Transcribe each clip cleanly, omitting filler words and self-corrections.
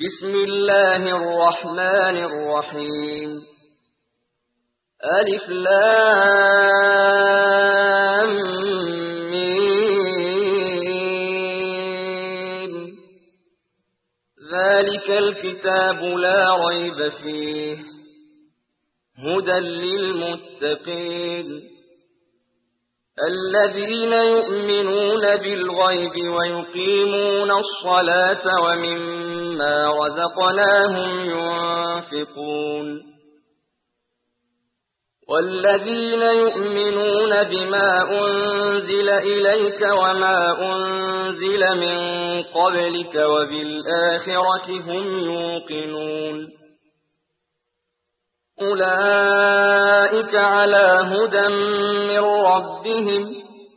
بسم الله الرحمن الرحيم ألف لام ميم ذلك الكتاب لا ريب فيه هدى للمتقين الذين يؤمنون بالغيب ويقيمون الصلاة ومما رزقناهم ينفقون والذين يؤمنون بما أنزل إليك وما أنزل من قبلك وبالآخرة هم يوقنون أولئك على هدى من ربهم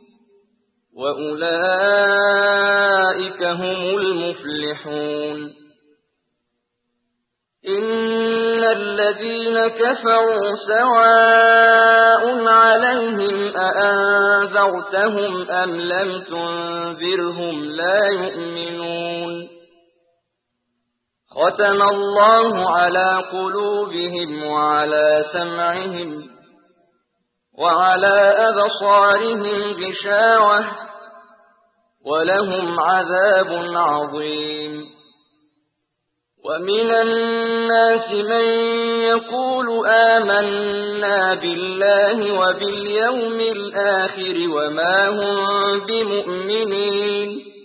وأولئك هم المفلحون إن الذين كفروا سواء عليهم أأنذرتهم أم لم تنذرهم لا يؤمنون ختم الله على قلوبهم وعلى سمعهم وعلى أبصارهم غشاوة ولهم عذاب عظيم ومن الناس من يقول آمنا بالله وباليوم الآخر وما هم بمؤمنين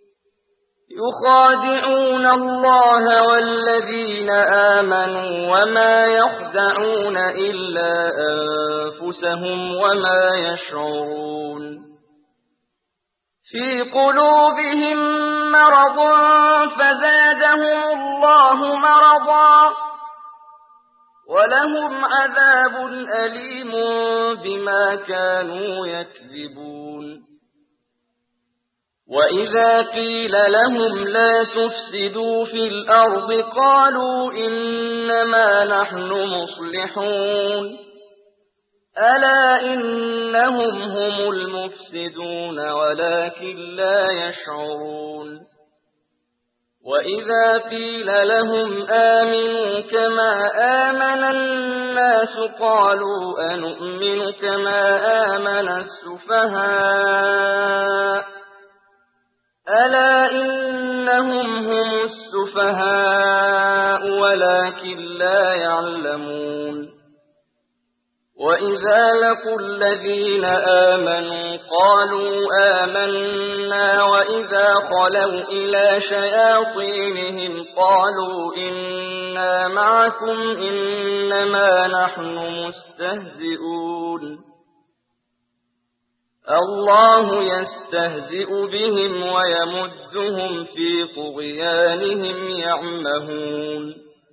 يخادعون الله والذين آمنوا وما يخدعون إلا أنفسهم وما يشعرون في قلوبهم مرض فزادهم الله مرضا ولهم عذاب أليم بما كانوا يكذبون وإذا قيل لهم لا تفسدوا في الأرض قالوا إنما نحن مصلحون ألا إنهم هم المفسدون ولكن لا يشعرون وإذا قيل لهم آمنوا كما آمن الناس قالوا أنؤمن كما آمن السفهاء ألا إنهم هم السفهاء ولكن لا يعلمون وإذا لقوا الذين آمنوا قالوا آمنا وإذا خلوا إلى شياطينهم قالوا إنا معكم إنما نحن مستهزئون الله يستهزئ بهم ويمدهم في طغيانهم يعمهون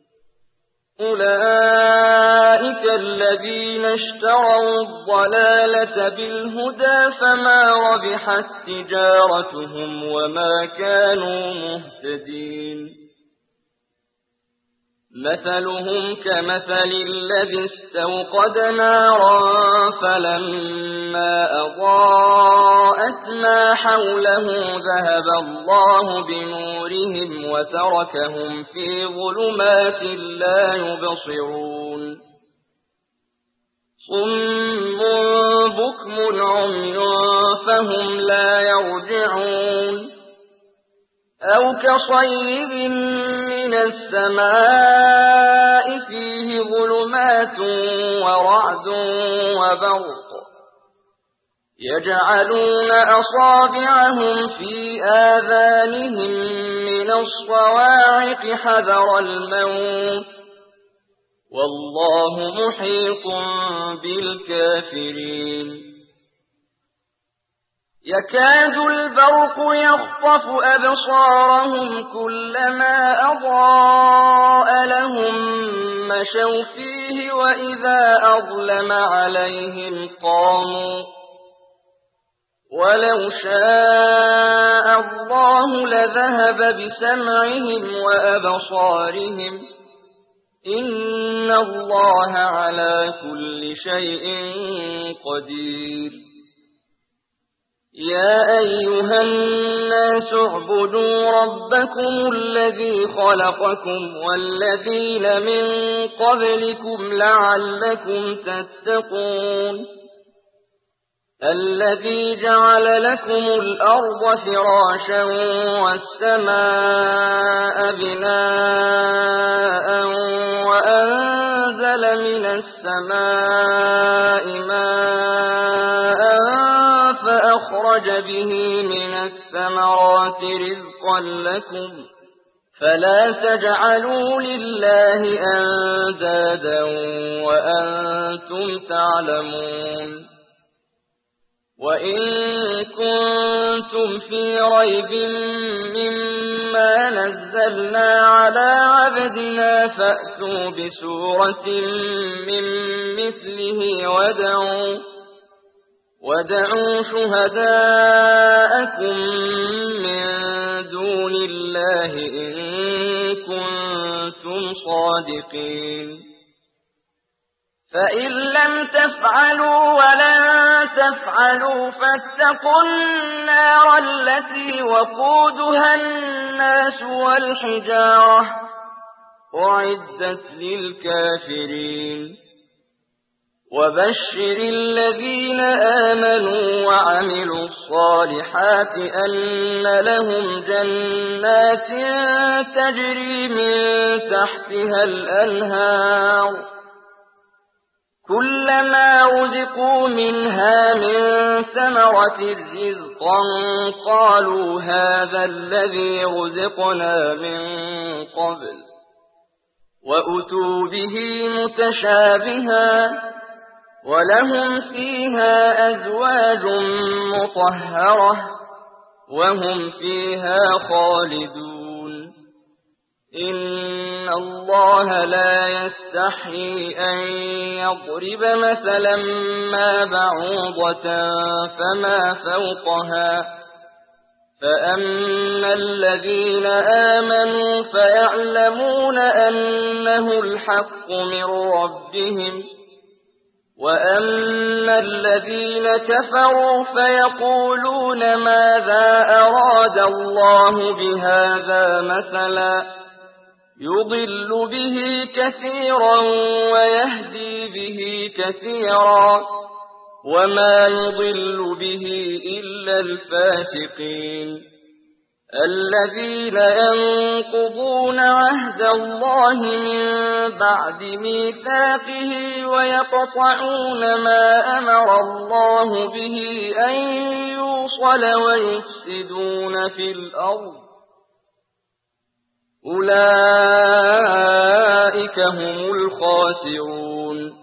أولئك الذين اشتروا الضلالة بالهدى فما ربحت تجارتهم وما كانوا مهتدين مثلهم كمثل الذي استوقد نارا فلما أضاءت ما حوله ذهب الله بنورهم وتركهم في ظلمات لا يبصرون صم بكم عمي فهم لا يرجعون أو كصيب من السماء فيه ظلمات ورعد وبرق يجعلون أصابعهم في آذانهم من الصواعق حذر الموت والله محيط بالكافرين يكاد البرق يخطف أبصارهم كلما أضاء لهم مشوا فيه وإذا أظلم عليهم قاموا ولو شاء الله لذهب بسمعهم وأبصارهم إن الله على كل شيء قدير يا أيها الناس اعبدوا ربكم الذي خلقكم والذين من قبلكم لعلكم تتقون الذي جعل لكم الأرض فراشا والسماء بناء وأنزل من السماء ماء فأخرج به من الثمرات رزقا لكم فلا تجعلوا لله أندادا وأنتم تعلمون وإن كنتم في ريب مما نزلنا على عبدنا فأتوا بسورة من مثله ودعوا شهداءكم من دون الله إن كنتم صادقين فإن لم تفعلوا ولن تفعلوا فاتقوا النار التي وقودها الناس والحجارة أعدت للكافرين وبشر الذين آمنوا وعملوا الصالحات أن لهم جنات تجري من تحتها الأنهار كلما رزقوا منها من ثمرة رزقا قالوا هذا الذي رزقنا من قبل وأتوا به متشابها ولهم فيها أزواج مطهرة وهم فيها خالدون إن الله لا يستحيي أن يضرب مثلا ما بعوضة فما فوقها فأما الذين آمنوا فيعلمون أنه الحق من ربهم وأما الذين كفروا فيقولون ماذا أراد الله بهذا مثلا يضل به كثيرا ويهدي به كثيرا وما يضل به إلا الفاسقين الذين ينقضون عهد الله من بعد ميثاقه ويقطعون ما أمر الله به أن يوصل ويفسدون في الأرض أولئك هم الخاسرون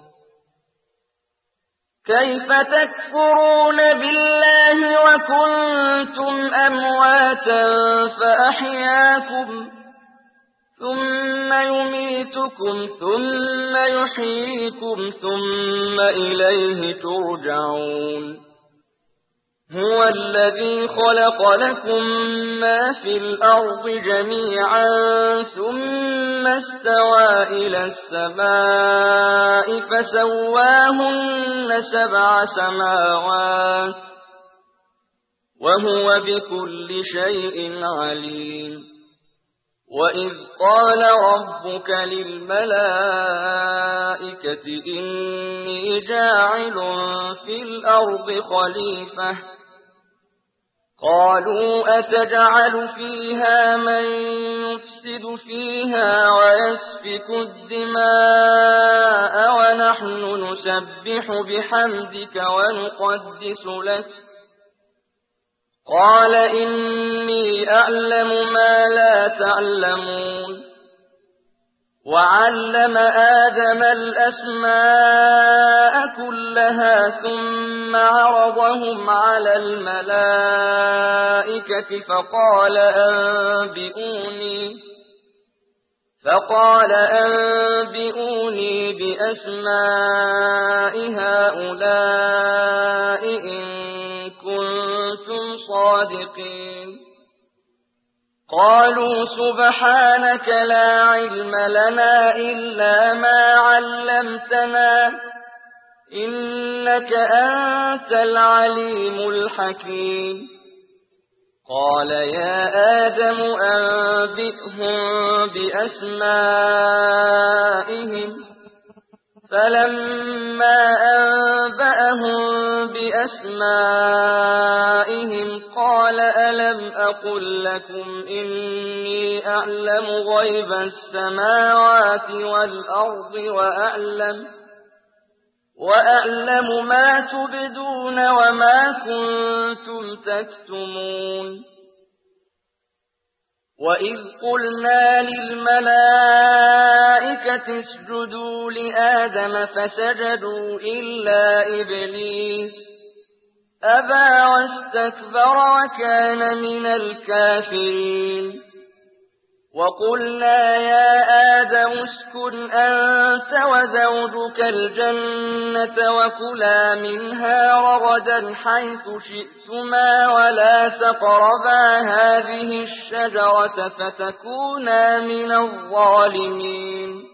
كيف تكفرون بالله وكنتم أمواتا فأحياكم ثم يميتكم ثم يحييكم ثم إليه ترجعون هو الذي خلق لكم ما في الأرض جميعا ثم استوى إلى السماء فسواهن 7 سماوات وهو بكل شيء عليم وإذ قال ربك للملائكة إني جاعل في الأرض خليفة قالوا أتجعل فيها من يفسد فيها ويسفك الدماء ونحن نسبح بحمدك ونقدس لك قال إني أعلم ما لا تعلمون وعلم آدم الأسماء كلها ثم عرضهم على الملائكة فقال أنبئوني بأسماء هؤلاء إن كنتم صادقين قالوا سبحانك لا علم لنا إلا ما علمتنا إنك أنت العليم الحكيم قال يا آدم أنبئهم بأسمائهم فلما أنبأهم بأسمائهم قال ألم أقل لكم إني أعلم غيب السماوات والأرض وأعلم ما تبدون وما كنتم تكتمون وإذ قلنا للملائكة اسجدوا لآدم فسجدوا إلا إبليس أبى واستكبر وكان من الكافرين وقلنا يا آدم اسكن أنت وزوجك الجنة وكلا منها رغدا حيث شئتما ولا تقربا هذه الشجرة فتكونا من الظالمين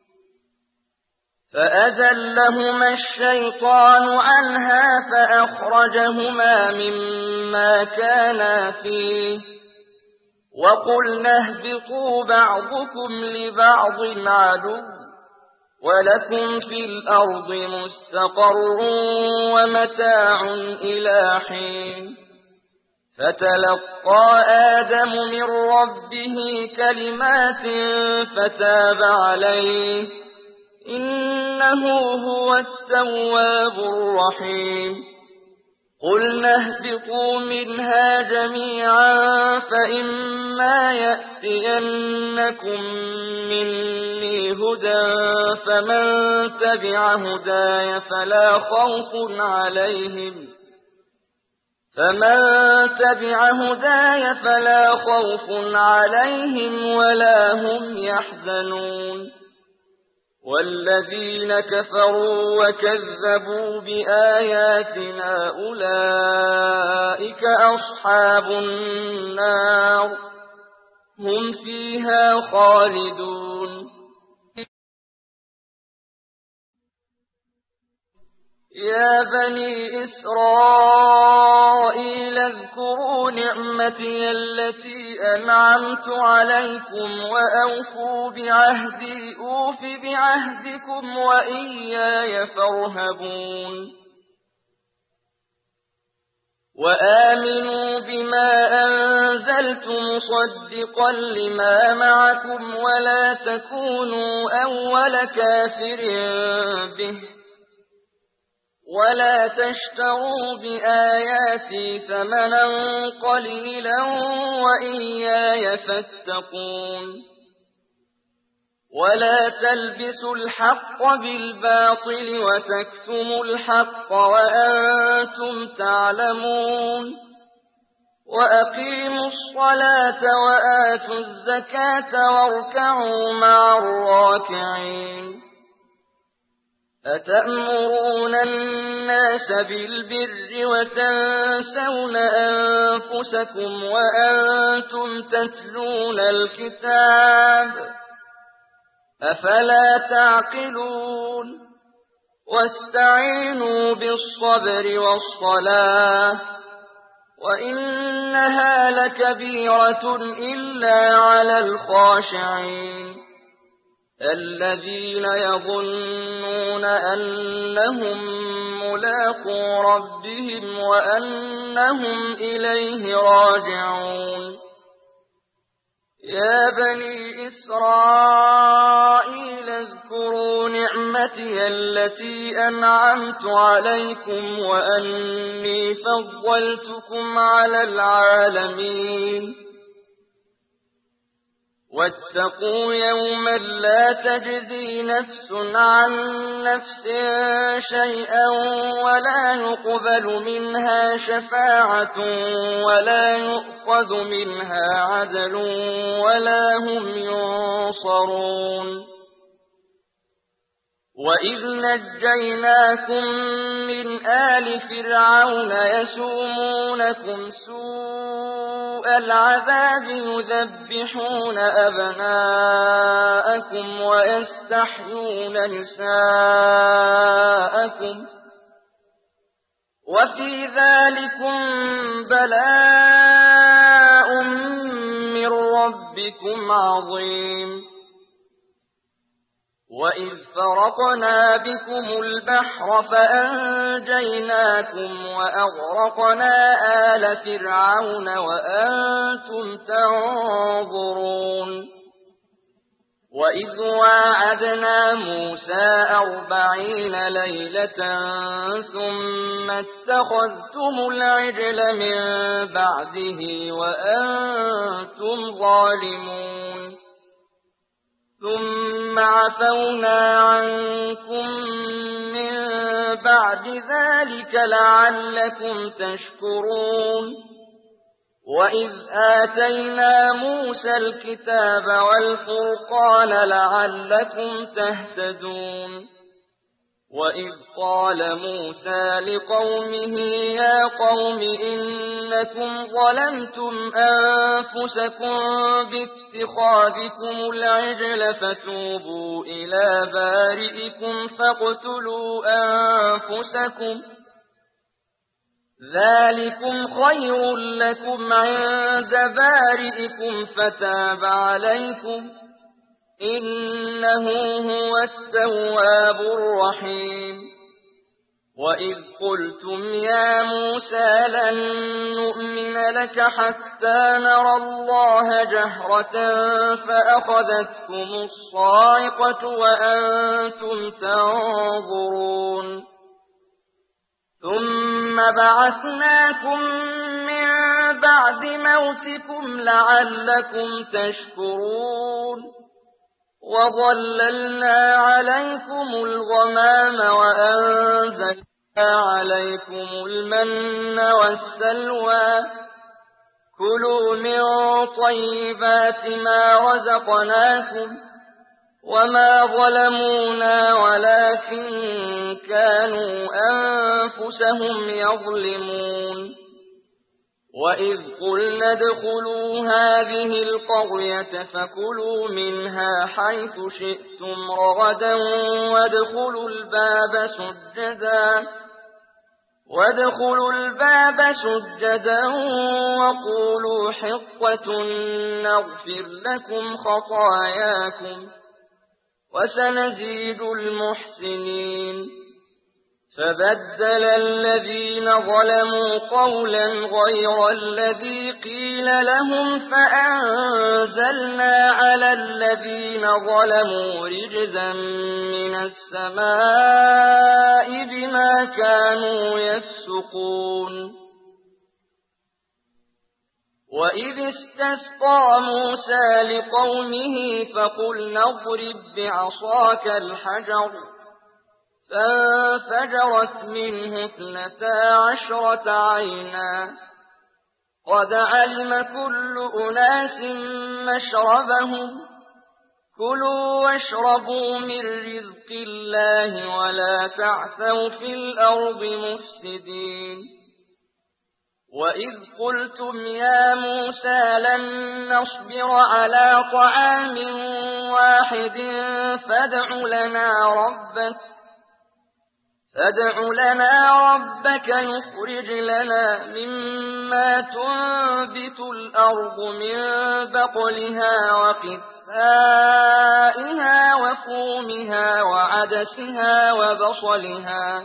فأزلهما الشيطان عنها فأخرجهما مما كانا فيه وقلنا اهبطوا بعضكم لبعض عدو ولكم في الأرض مستقر ومتاع إلى حين فتلقى آدم من ربه كلمات فتاب عليه إنه هو التواب الرحيم قلنا اهبطوا منها جميعا فإما يأتينكم مني هدى فمن تبع هداي فلا خوف عليهم ولا هم يحزنون والذين كفروا وكذبوا بآياتنا أولئك أصحاب النار هم فيها خالدون يا بني إسرائيل اذكروا نعمتي التي أنعمت عليكم وأوفوا بعهدي أوف بعهدكم وإياي فارهبون وآمنوا بما أنزلت مصدقا لما معكم ولا تكونوا أول كافر به ولا تشتروا بآياتي ثمنا قليلا وإياي فاتقون ولا تلبسوا الحق بالباطل وتكتموا الحق وأنتم تعلمون وأقيموا الصلاة وآتوا الزكاة واركعوا مع الراكعين أتأمرون الناس بالبر وتنسون أنفسكم وأنتم تتلون الكتاب أفلا تعقلون واستعينوا بالصبر والصلاة وإنها لكبيرة إلا على الخاشعين الذين يظنون أنهم ملاقو ربهم وأنهم إليه راجعون يا بني إسرائيل اذكروا نعمتي التي أنعمت عليكم وأني فضلتكم على العالمين واتقوا يوما لا تجزي نفس عن نفس شيئا ولا يقبل منها شفاعة ولا يؤخذ منها عدل ولا هم ينصرون وإذ نجيناكم من آل فرعون يسومونكم سوء سوء العذاب يذبحون أبناءكم ويستحيون نساءكم وفي ذلكم بلاء من ربكم عظيم وإذ فرقنا بكم البحر فأنجيناكم وأغرقنا آل فرعون وأنتم تنظرون وإذ واعدنا موسى 40 ليلة ثم اتخذتم العجل من بعده وأنتم ظالمون ثم عفونا عنكم من بعد ذلك لعلكم تشكرون وإذ آتينا موسى الكتاب والفرقان لعلكم تهتدون وإذ قال موسى لقومه يا قوم إنكم ظلمتم أنفسكم باتخاذكم العجل فتوبوا إلى بارئكم فاقتلوا أنفسكم ذلكم خير لكم عند بارئكم فتاب عليكم إنه هو التواب الرحيم وإذ قلتم يا موسى لن نؤمن لك حتى نرى الله جهرة فأخذتكم الصاعقة وأنتم تنظرون ثم بعثناكم من بعد موتكم لعلكم تشكرون وظللنا عليكم الغمام وأنزلنا عليكم المن والسلوى كلوا من طيبات ما رزقناكم وما ظلمونا ولكن كانوا أنفسهم يظلمون وإذ قلنا ادخلوا هذه القرية فكلوا منها حيث شئتم رغدا وادخلوا الباب سجدا وقولوا حطة نغفر لكم خطاياكم وسنزيد المحسنين فبدل الذين ظلموا قولا غير الذي قيل لهم فأنزلنا على الذين ظلموا رجزا من السماء بما كانوا يفسقون وإذ استسقى موسى لقومه فقلنا اضرب بعصاك الحجر فانفجرت منه 12 عينا قد علم كل أناس مشربهم كلوا واشربوا من رزق الله ولا تعثوا في الأرض مفسدين وإذ قلتم يا موسى لن نصبر على طعام واحد فادع لنا ربك يخرج لنا مما تنبت الأرض من بقلها وقثائها وفومها وعدسها وبصلها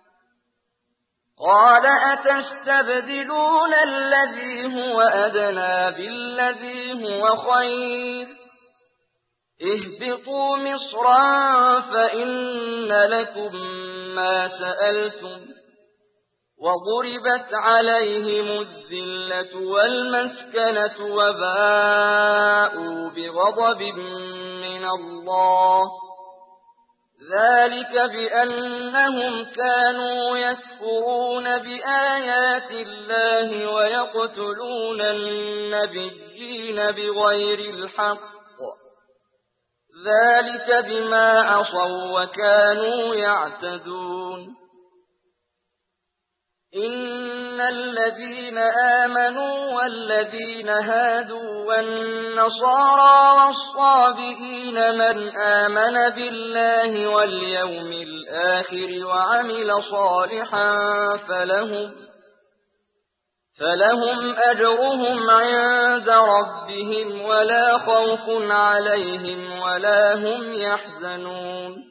قال أتستبدلون الذي هو أدنى بالذي هو خير اهبطوا مصرا فإن لكم ما سألتم وضربت عليهم الذلة والمسكنة وباءوا بغضب من الله ذلك بأنهم كانوا يكفرون بآيات الله ويقتلون النبيين بغير الحق ذلك بما عصوا وكانوا يعتدون إن الذين آمنوا والذين هادوا والنصارى والصابئين من آمن بالله واليوم الآخر وعمل صالحا فلهم أجرهم عند ربهم ولا خوف عليهم ولا هم يحزنون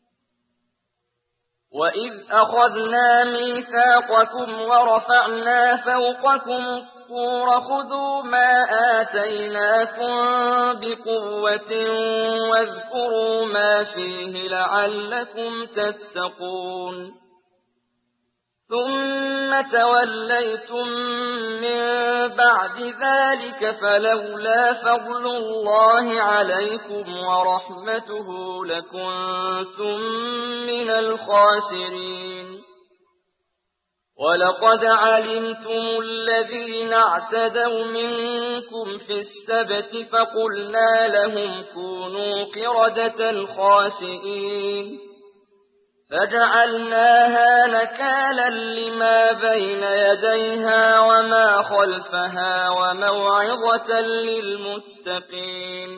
وإذ أخذنا ميثاقكم ورفعنا فوقكم الطور خذوا ما آتيناكم بقوة واذكروا ما فيه لعلكم تتقون ثم توليتم من بعد ذلك فلولا فضل الله عليكم ورحمته لكنتم من الخاسرين ولقد علمتم الذين اعتدوا منكم في السبت فقلنا لهم كونوا قردة خاسئين فجعلناها نكالا لما بين يديها وما خلفها وموعظة للمتقين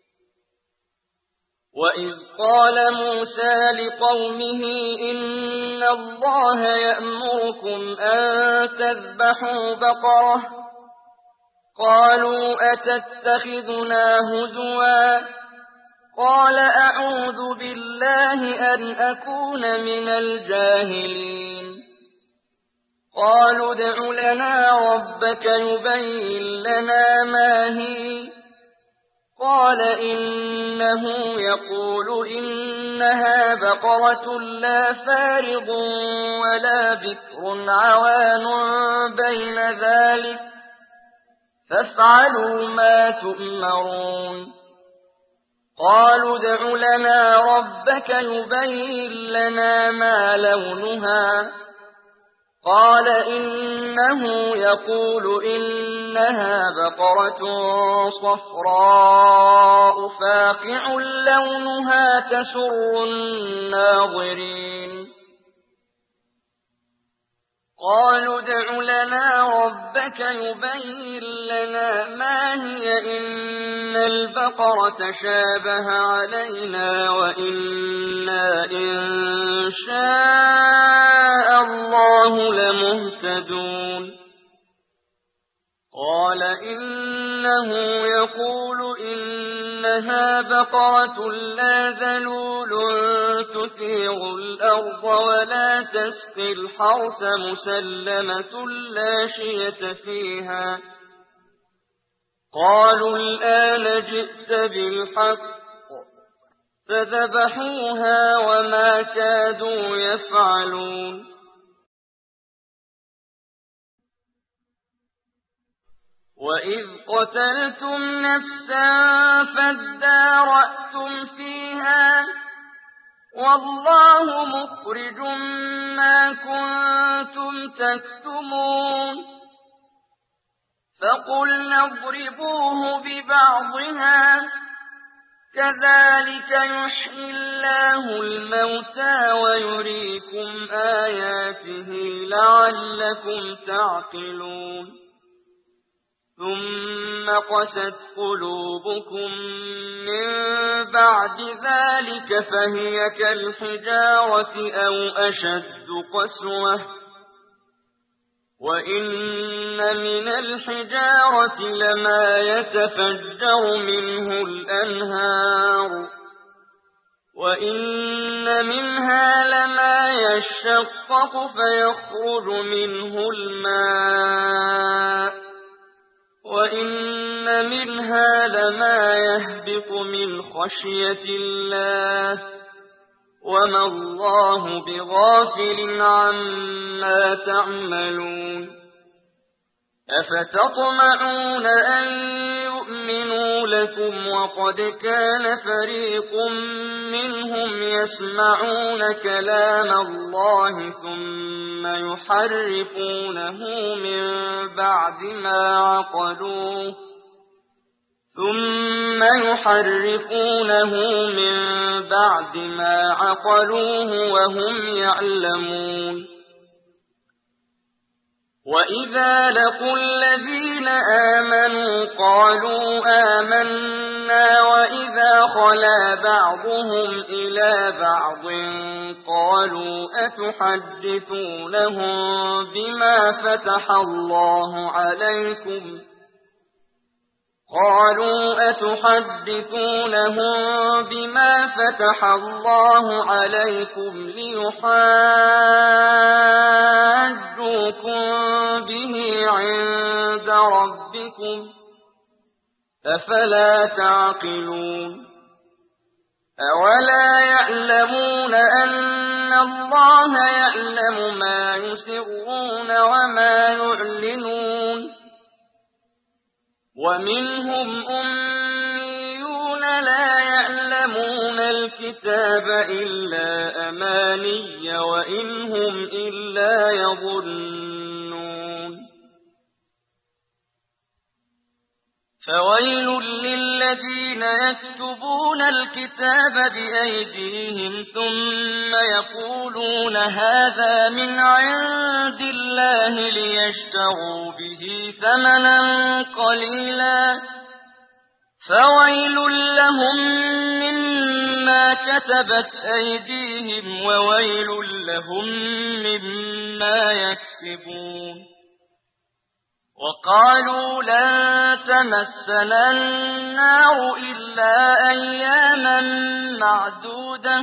وإذ قال موسى لقومه إن الله يأمركم أن تذبحوا بقرة قالوا أتتخذنا هزوا قال أعوذ بالله أن أكون من الجاهلين قالوا ادع لنا ربك يبين لنا ما هي قال إنه يقول إنها بقرة لا فارض ولا بكر عوان بين ذلك فافعلوا ما تؤمرون قالوا ادع لنا ربك يبين لنا ما لونها قال إنه يقول إنها بقرة صفراء فاقع لونها تسر الناظرين قالوا ادع لنا ربك يبين لنا ما هي إن البقرة شابه علينا وإنا إن شاء الله لمهتدون قال إنه يقول إنها بقرة لا ذلول تثير الأرض ولا تسقي الحرث مسلمة لا شية فيها قالوا الآن جئت بالحق فذبحوها وما كادوا يفعلون وإذ قتلتم نفسا فادارأتم فيها والله مخرج ما كنتم تكتمون فقلنا اضربوه ببعضها كذلك يحيي الله الموتى ويريكم آياته لعلكم تعقلون ثم قست قلوبكم من بعد ذلك فهي كالحجارة أو أشد قسوة وإن من الحجارة لما يتفجر منه الأنهار وإن منها لما يشقق فيخرج منه الماء وإن منها لما يهبط من خشية الله وما الله بغافل عما تعملون أفتطمعون أن يؤمنوا لكم وقد كان فريق منهم يسمعون كلام الله ثم يحرفونه من بعد ما عقلوه وهم يعلمون وَإِذَا لَقُوا الَّذِينَ آمَنُوا قَالُوا آمَنَّا وَإِذَا خَلَا بَعْضُهُمْ إِلَى بَعْضٍ قَالُوا أَتُحَدِّثُونَهُم بِمَا فَتَحَ اللَّهُ عَلَيْكُمْ لِيُحَاجُّوكُم بِهِ عِندَ رَبِّكُمْ ۚ أَفَلَا تَعْقِلُونَ أَوَلَا يَعْلَمُونَ أَنَّ اللَّهَ يَعْلَمُ مَا يُسِرُّونَ وَمَا يُعْلِنُونَ وَمِنْهُمْ أُمِّيُّونَ لَا يَعْلَمُونَ الْكِتَابَ إِلَّا أَمَانِيَّ وَإِنْ هُمْ إِلَّا يَظُنُّونَ فَوَيْلٌ لِّلَّذِينَ يَكْتُبُونَ الْكِتَابَ بِأَيْدِيهِمْ ثُمَّ يَقُولُونَ هَٰذَا مِنْ عِندِ اللَّهِ لِيَشْتَرُوا بِهِ ثَمَنًا قَلِيلًا ۖ فَوَيْلٌ لَّهُم مِّمَّا كَتَبَتْ أَيْدِيهِمْ وَوَيْلٌ لَّهُم مِّمَّا يَكْسِبُونَ وَقَالُوا لَن تَمَسَّنَا النَّارُ إِلَّا أَيَّامًا مَّعْدُودَةً ۚ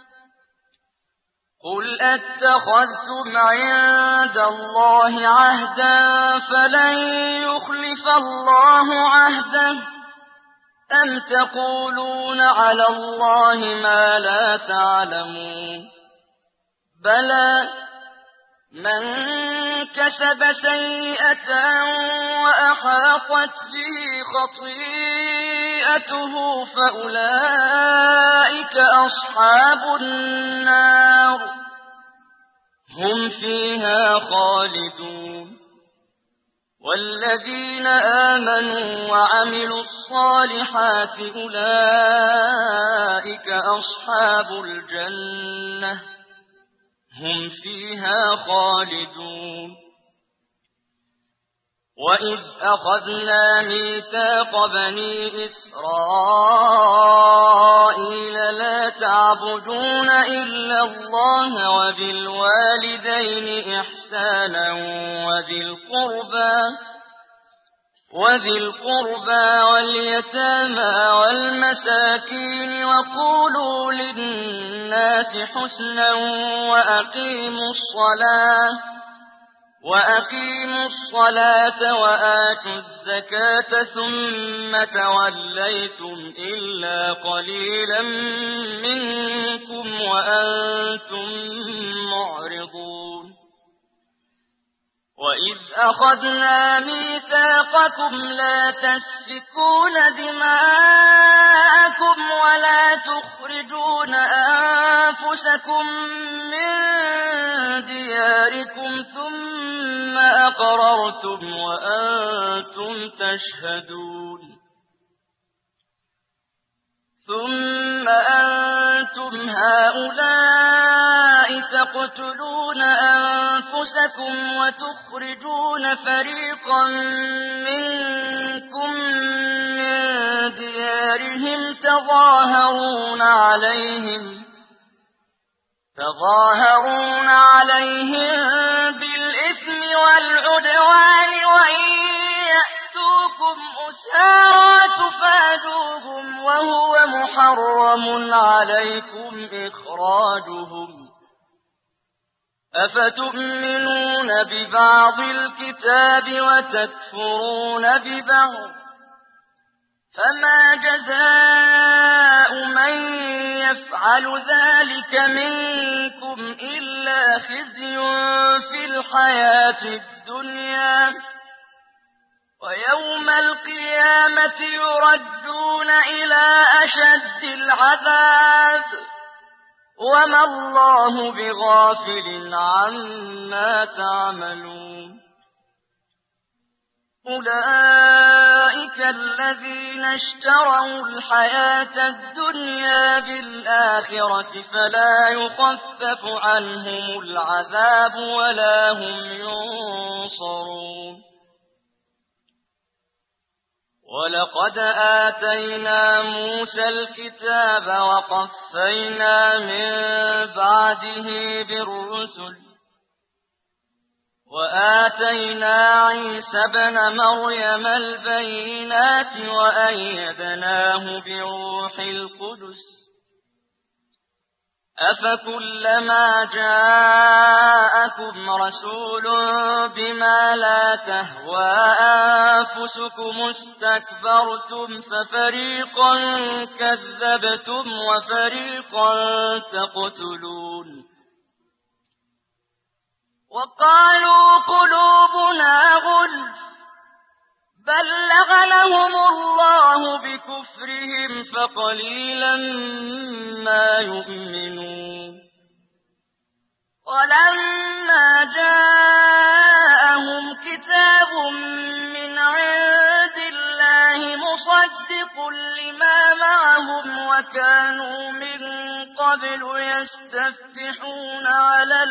قُلْ أَتَّخَذْتُمْ عِندَ اللَّهِ عَهْدًا فَلَن يُخْلِفَ اللَّهُ عَهْدَهُ ۖ أَمْ تَقُولُونَ عَلَى اللَّهِ مَا لَا تَعْلَمُونَ بَلَىٰ مَن كَسَبَ سَيِّئَةً وَأَحَاطَتْ بِهِ خَطِيئَتُهُ فَأُولَٰئِكَ أَصْحَابُ النَّارِ ۖ هُمْ فِيهَا خَالِدُونَ وَالَّذِينَ آمَنُوا وَعَمِلُوا الصَّالِحَاتِ أُولَٰئِكَ أَصْحَابُ الْجَنَّةِ ۖ هُمْ فِيهَا خَالِدُونَ وَإِذْ أَخَذْنَا مِيثَاقَ بَنِي إِسْرَائِيلَ لَا تَعْبُدُونَ إِلَّا اللَّهَ وَبِالْوَالِدَيْنِ إِحْسَانًا وَذِي الْقُرْبَىٰ وَالْيَتَامَىٰ وَالْمَسَاكِينِ وَقُولُوا لِلنَّاسِ حُسْنًا وَأَقِيمُوا الصَّلَاةَ وَآتُوا الزَّكَاةَ ثُمَّ تَوَلَّيْتُمْ إِلَّا قَلِيلًا مِّنكُمْ وَأَنتُم مُّعْرِضُونَ وَإِذْ أَخَذْنَا مِيثَاقَكُمْ لَا تَسْفِكُونَ دِمَاءَكُمْ وَلَا تُخْرِجُونَ أَنفُسَكُم مِّن دِيَارِكُمْ ثُمَّ أَقْرَرْتُمْ وَأَنتُمْ تَشْهَدُونَ ثُمَّ أَنتُمْ هَٰؤُلَاءِ تَقْتُلُونَ أَنفُسَكُمْ وَتُخْرِجُونَ فَرِيقًا مِّنكُم مِّن دِيَارِهِمْ تَظَاهَرُونَ عَلَيْهِم بِالْإِثْمِ وَالْعُدْوَانِ وَإِن يَأْتُوكُمْ أُسَارَىٰ تُفَادُوهُمْ وَهُوَ مُحَرَّمٌ عَلَيْكُمْ إِخْرَاجُهُمْ ۚ أَفَتُؤْمِنُونَ بِبَعْضِ الْكِتَابِ وَتَكْفُرُونَ بِبَعْضٍ ۚ فَمَا جَزَاءُ مَن يَفْعَلُ ذَٰلِكَ مِنكُمْ إِلَّا خِزْيٌ فِي الْحَيَاةِ الدُّنْيَا ۖ وَيَوْمَ الْقِيَامَةِ يُرَدُّونَ إِلَىٰ أَشَدِّ الْعَذَابِ ۗ وَمَا اللَّهُ بِغَافِلٍ عَمَّا تَعْمَلُونَ أولئك الذين اشتروا الحياة الدنيا بالآخرة فلا يخفف عنهم العذاب ولا هم ينصرون ولقد آتينا موسى الكتاب وقفينا من بعده بالرسل وآتينا عيسى ابن مريم البينات وأيدناه بروح القدس أفكلما جاءكم رسول بما لا تهوى أنفسكم استكبرتم ففريقا كذبتم وفريقا تقتلون وقالوا قلوبنا غلف بل لعنهم الله بكفرهم فقليلا ما يؤمنون ولما جاءهم كتاب من عند الله مصدق لما معهم وكانوا من قبل يستفتحون على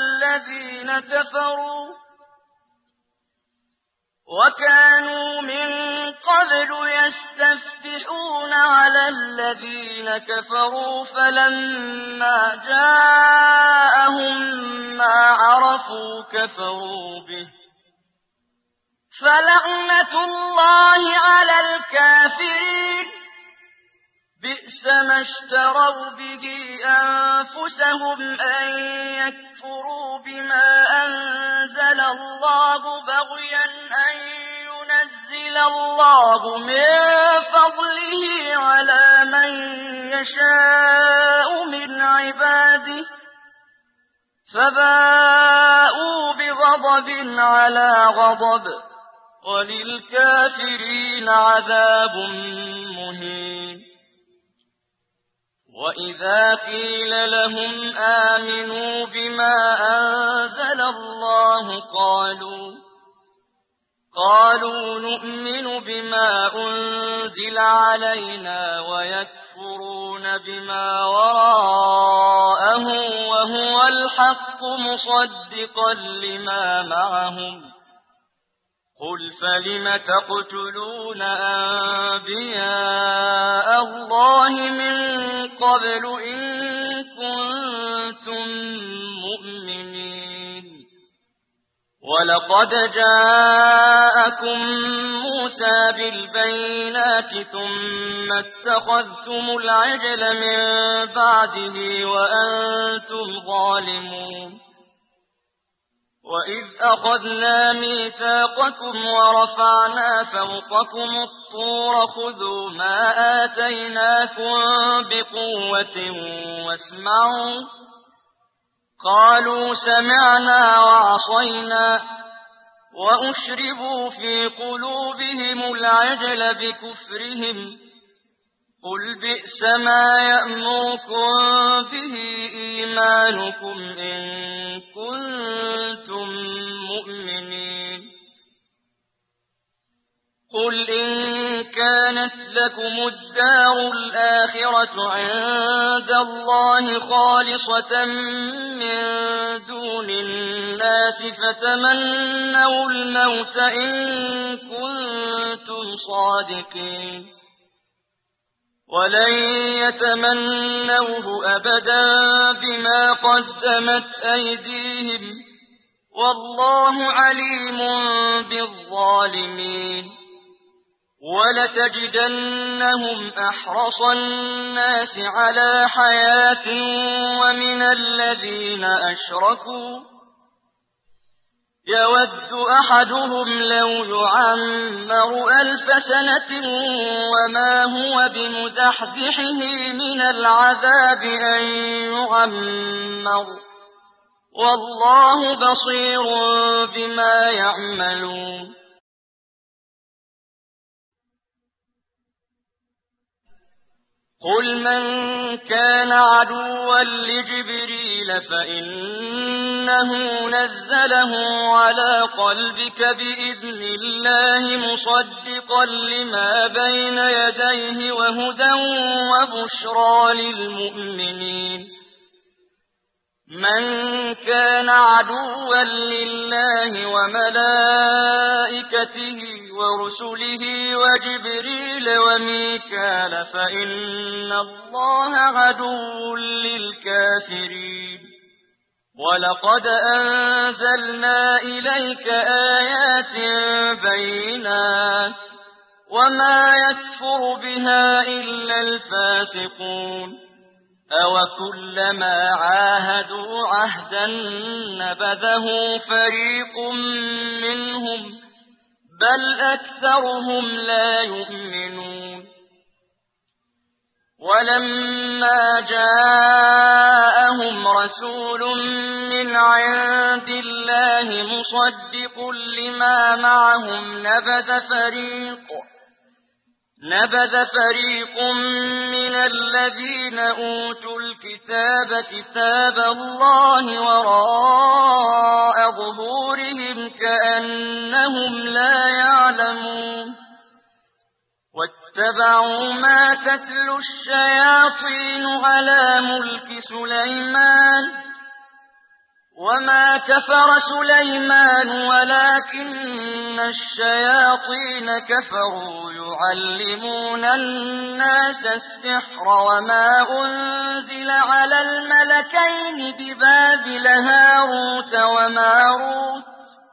الذين كفروا فلما جاءهم ما عرفوا كفروا به فلعنة الله على الكافرين بئس ما اشتروا به أنفسهم أن يكفروا بما أنزل الله بغيا أن ينزل الله من فضله على من يشاء من عباده فباءوا بغضب على غضب وللكافرين عذاب مهين وإذا قيل لهم آمنوا بما أنزل الله قالوا نؤمن بما أنزل علينا ويكفرون بما وراءه وهو الحق مصدقا لما معهم قل فلم تقتلون أنبياء الله من قبل إن كنتم مؤمنين ولقد جاءكم موسى بالبينات ثم اتخذتم العجل من بعده وأنتم ظالمون وإذ أخذنا ميثاقكم ورفعنا فوقكم الطور خذوا ما آتيناكم بقوة واسمعوا قالوا سمعنا وعصينا وأشربوا في قلوبهم العجل بكفرهم قل بئس ما يأمركم به إيمانكم إن كنتم مؤمنين قل إن كانت لكم الدار الآخرة عند الله خالصة من دون الناس فتمنوا الموت إن كنتم صادقين ولن يتمنوه أبدا بما قدمت أيديهم والله عليم بالظالمين ولتجدنهم أحرص الناس على حياة ومن الذين أشركوا يود أحدهم لو يعمر 1000 سنة وما هو بمزحزحه من العذاب أن يعمر والله بصير بما يعملون قل من كان عدوا لجبريل جبريل فإنه نزله على قلبك بإذن الله مصدقا لما بين يديه وهدى وبشرى للمؤمنين من كان عدوا لله وملائكته ورسله وجبريل وميكال فإن الله عدو للكافرين ولقد أنزلنا إليك آيات بينات وما يكفر بها إلا الفاسقون أوكلما عاهدوا عهدا نبذه فريق منهم بل أكثرهم لا يؤمنون ولما جاءهم رسول من عند الله مصدق لما معهم نبذ فريق من الذين أوتوا الكتاب كتاب الله وراء ظهورهم كأنهم لا يعلمون واتبعوا ما تتلو الشياطين على ملك سليمان وما كفر سليمان ولكن الشياطين كفروا يعلمون الناس السحر وما أنزل على الملكين ببابل هاروت وماروت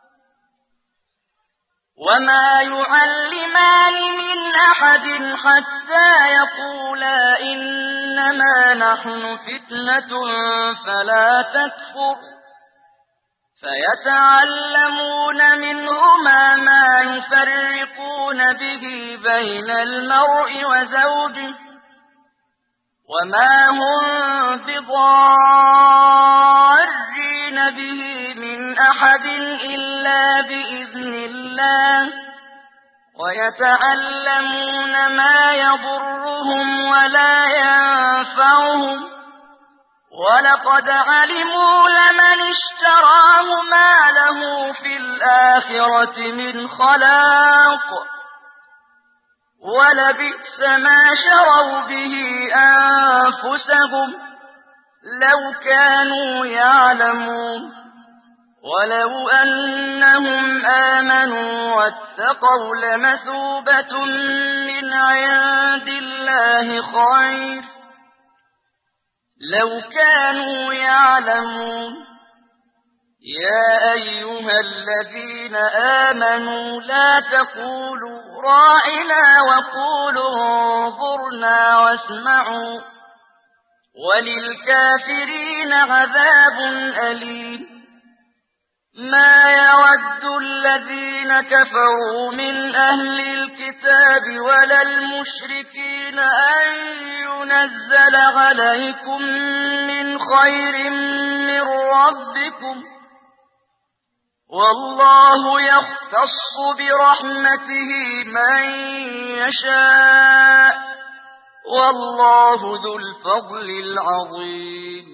وما يعلمان من أحد حتى يقولا إنما نحن فتنة فلا تكفر فيتعلمون منهما ما يفرقون به بين المرء وزوجه وما هم بضارين به من أحد إلا بإذن الله ويتعلمون ما يضرهم ولا ينفعهم ولقد علموا لمن اشتراه ما له في الآخرة من خلاق ولبئس ما شروا به أنفسهم لو كانوا يعلمون ولو أنهم آمنوا واتقوا لمثوبة من عند الله خير لو كانوا يعلمون يا أيها الذين آمنوا لا تقولوا راعنا وقولوا انظرنا واسمعوا وللكافرين عذاب أليم ما يود الذين كفروا من أهل الكتاب ولا المشركين أن ينزل عليكم من خير من ربكم والله يختص برحمته من يشاء والله ذو الفضل العظيم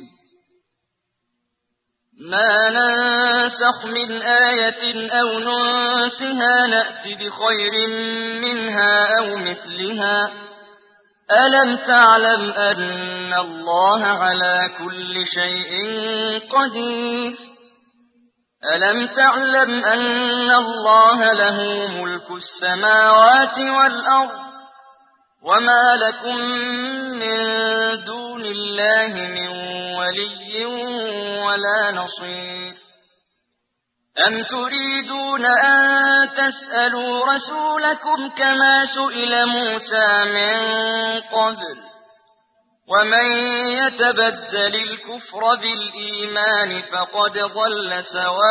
ما ننسخ من آية أو ننسها نأتي بخير منها أو مثلها ألم تعلم أن الله على كل شيء قدير ألم تعلم أن الله له ملك السماوات والأرض وما لكم من دون الله من ولي ولا نصير أم تريدون أن تسألوا رسولكم كما سئل موسى من قبل ومن يتبدل الكفر بالإيمان فقد ضل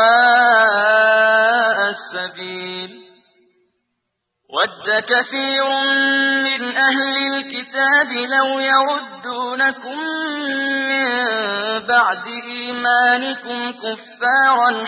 سواء السبيل ود كثير من أهل الكتاب لو يردونكم من بعد إيمانكم كفارا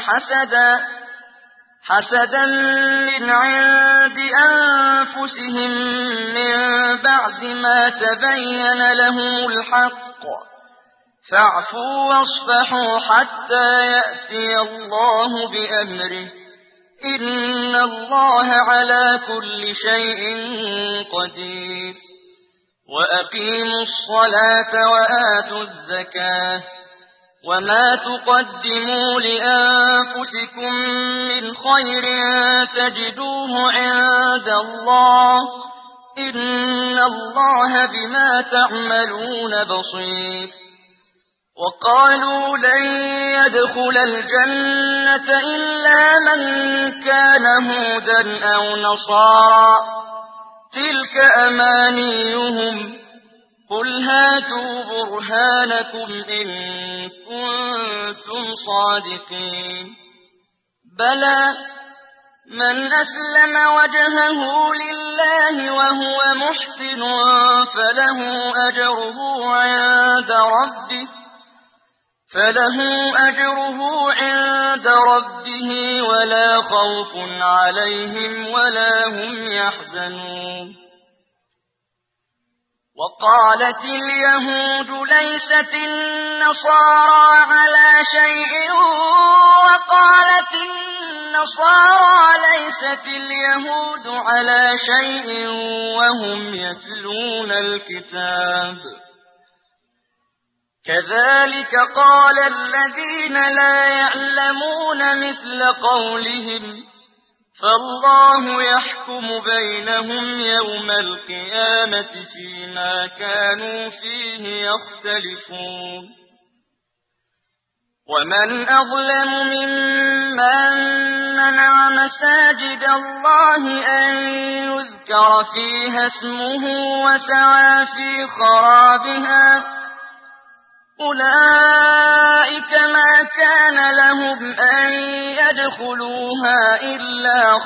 حسدا من عند أنفسهم من بعد ما تبين لهم الحق فاعفوا واصفحوا حتى يأتي الله بأمره إن الله على كل شيء قدير وأقيموا الصلاة وآتوا الزكاة وما تقدموا لأنفسكم من خير تجدوه عند الله إن الله بما تعملون بصير وقالوا لن يدخل الجنة إلا من كان هودا أو نصارى تلك أمانيهم قل هاتوا برهانكم إن كنتم صادقين بلى من أسلم وجهه لله وهو محسن فله أجره عند ربه ولا خوف عليهم ولا هم يحزنون وقالت اليهود ليست النصارى على شيء وقالت النصارى ليست اليهود على شيء وهم يتلون الكتاب كذلك قال الذين لا يعلمون مثل قولهم فالله يحكم بينهم يوم القيامة فيما كانوا فيه يختلفون ومن أظلم ممن منع مساجد الله أن يذكر فيها اسمه وسعى في خرابها أولئك ما كان لهم أن يدخلوها إلا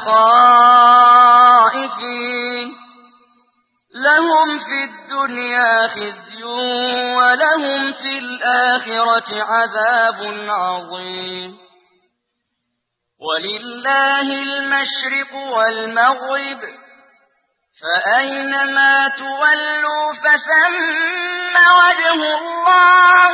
خائفين لهم في الدنيا خزي ولهم في الآخرة عذاب عظيم ولله المشرق والمغرب فأينما تولوا فثم وجه الله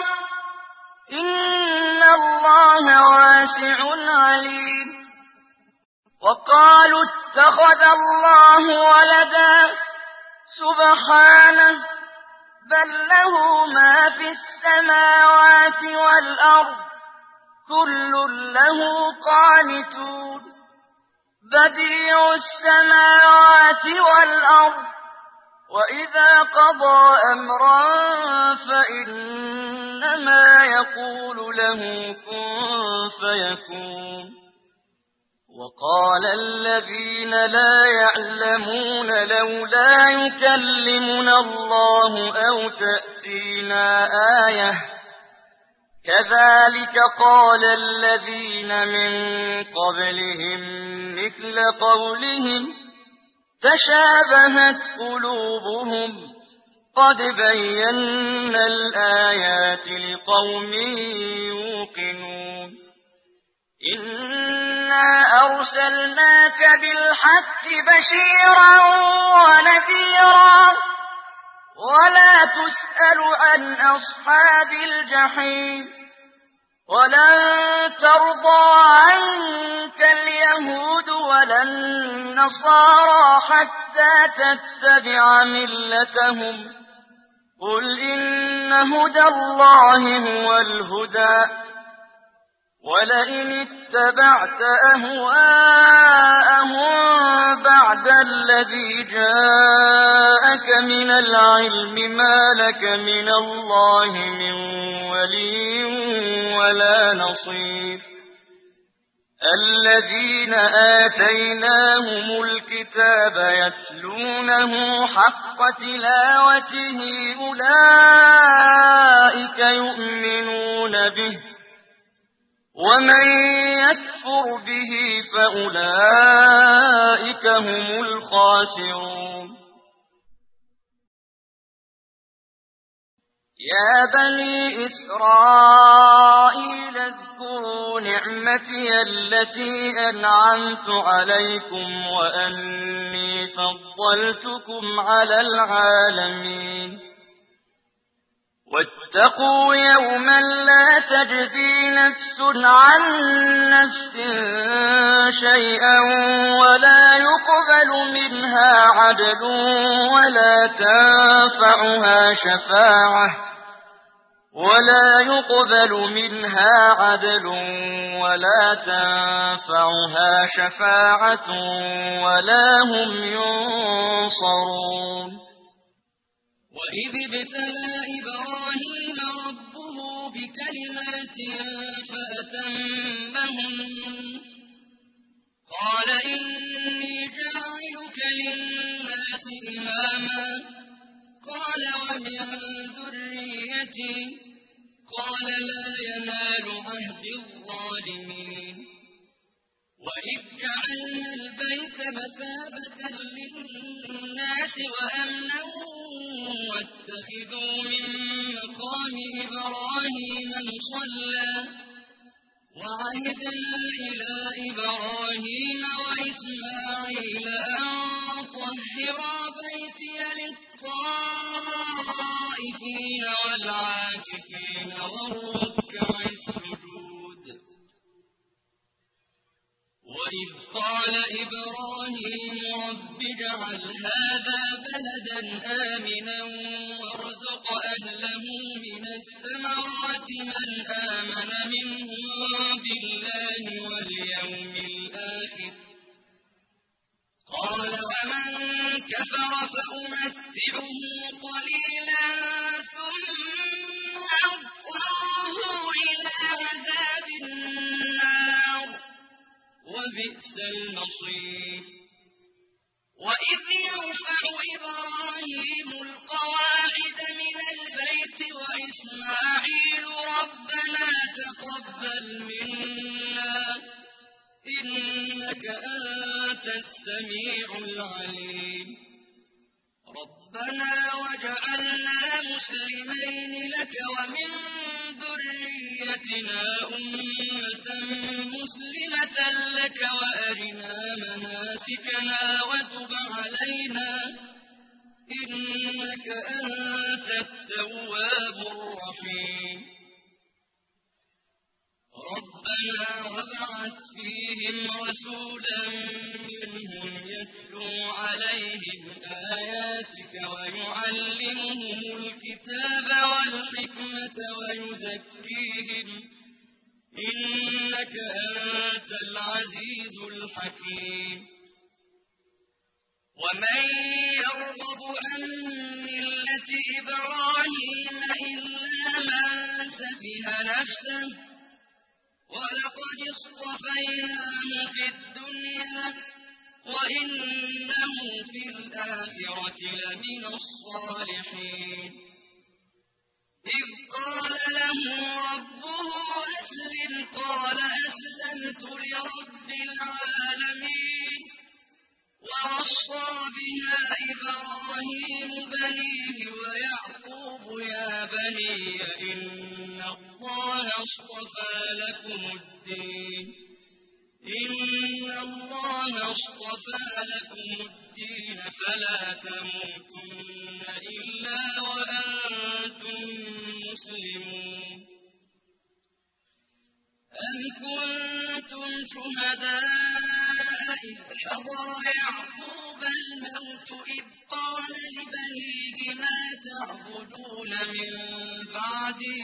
إن الله واسع عليم وقالوا اتخذ الله ولدا سبحانه بل له ما في السماوات والأرض كل له قانتون بديع السماوات والأرض وإذا قضى أمرا فإنما يقول له كن فيكون وقال الذين لا يعلمون لولا يكلمنا الله أو تأتينا آية كذلك قال الذين من قبلهم مثل قولهم تشابهت قلوبهم قد بينا الآيات لقوم يوقنون إنا أرسلناك بالحق بشيرا ونذيرا ولا تسأل عن أصحاب الجحيم ولن ترضى عنك اليهود ولا النصارى حتى تتبع ملتهم قل إن هدى الله هو الهدى ولئن اتبعت أهواءهم بعد الذي جاءك من العلم ما لك من الله من ولي ولا نصير الذين آتيناهم الكتاب يتلونه حق تلاوته أولئك يؤمنون به ومن يكفر به فأولئك هم الخاسرون يا بني إسرائيل اذكروا نعمتي التي أنعمت عليكم وأني فضلتكم على العالمين واتقوا يوما لا تجزي نفس عن نفس شيئا ولا يقبل منها عدل ولا تنفعها شفاعة ولا هم ينصرون. وإذ ابتلى إبراهيم ربه بكلمات فأتمهن قال إني جاعلك للناس إماما قال ومن ذريتي قال لا ينال عهد الظالمين. وإذ جعلنا البيت مثابة للناس وأمنا واتخذوا من مقام إبراهيم مصلى وعهدنا إلى إبراهيم وإسماعيل أن طهرا بيتي للطائفين والعاكفين والركع السجود. وإذ قال إبراهيم رب اجعل هذا بلدا آمنا وارزق أهله من الثمرات من آمن منهم بالله واليوم الآخر قال ومن كفر فأمتعه قليلا ثم أضطره إلى عذاب النار وبئس المصير. وإذ يرفع إبراهيم القواعد من البيت وإسماعيل ربنا تقبل منا إنك أنت السميع العليم ربنا وجعلنا مسلمين لك ومن ذريتنا أمة مسلمة لك وأرنا مناسكنا وتب علينا إنك أنت التواب الرحيم. ربنا وابعث فيهم رسولا منهم يتلو عليهم آياتك ويعلمهم الكتاب والحكمة ويزكيهم إنك أنت العزيز الحكيم. ومن يرغب عن ملة إبراهيم إلا من سفه نفسه ولقد اصطفيناه في الدنيا وإنه في الآخرة لمن الصالحين. إذ قال له ربه أسلم قال أسلمت لرب العالمين. ووصى بها إبراهيم بنيه ويعقوب يا بني إن الله اصطفى لكم الدين فلا تموتن إلا وأنتم مسلمون. أم كنتم شهداء إذ حضر يعقوب الموت إذ قال لبنيه ما تعبدون من بعدي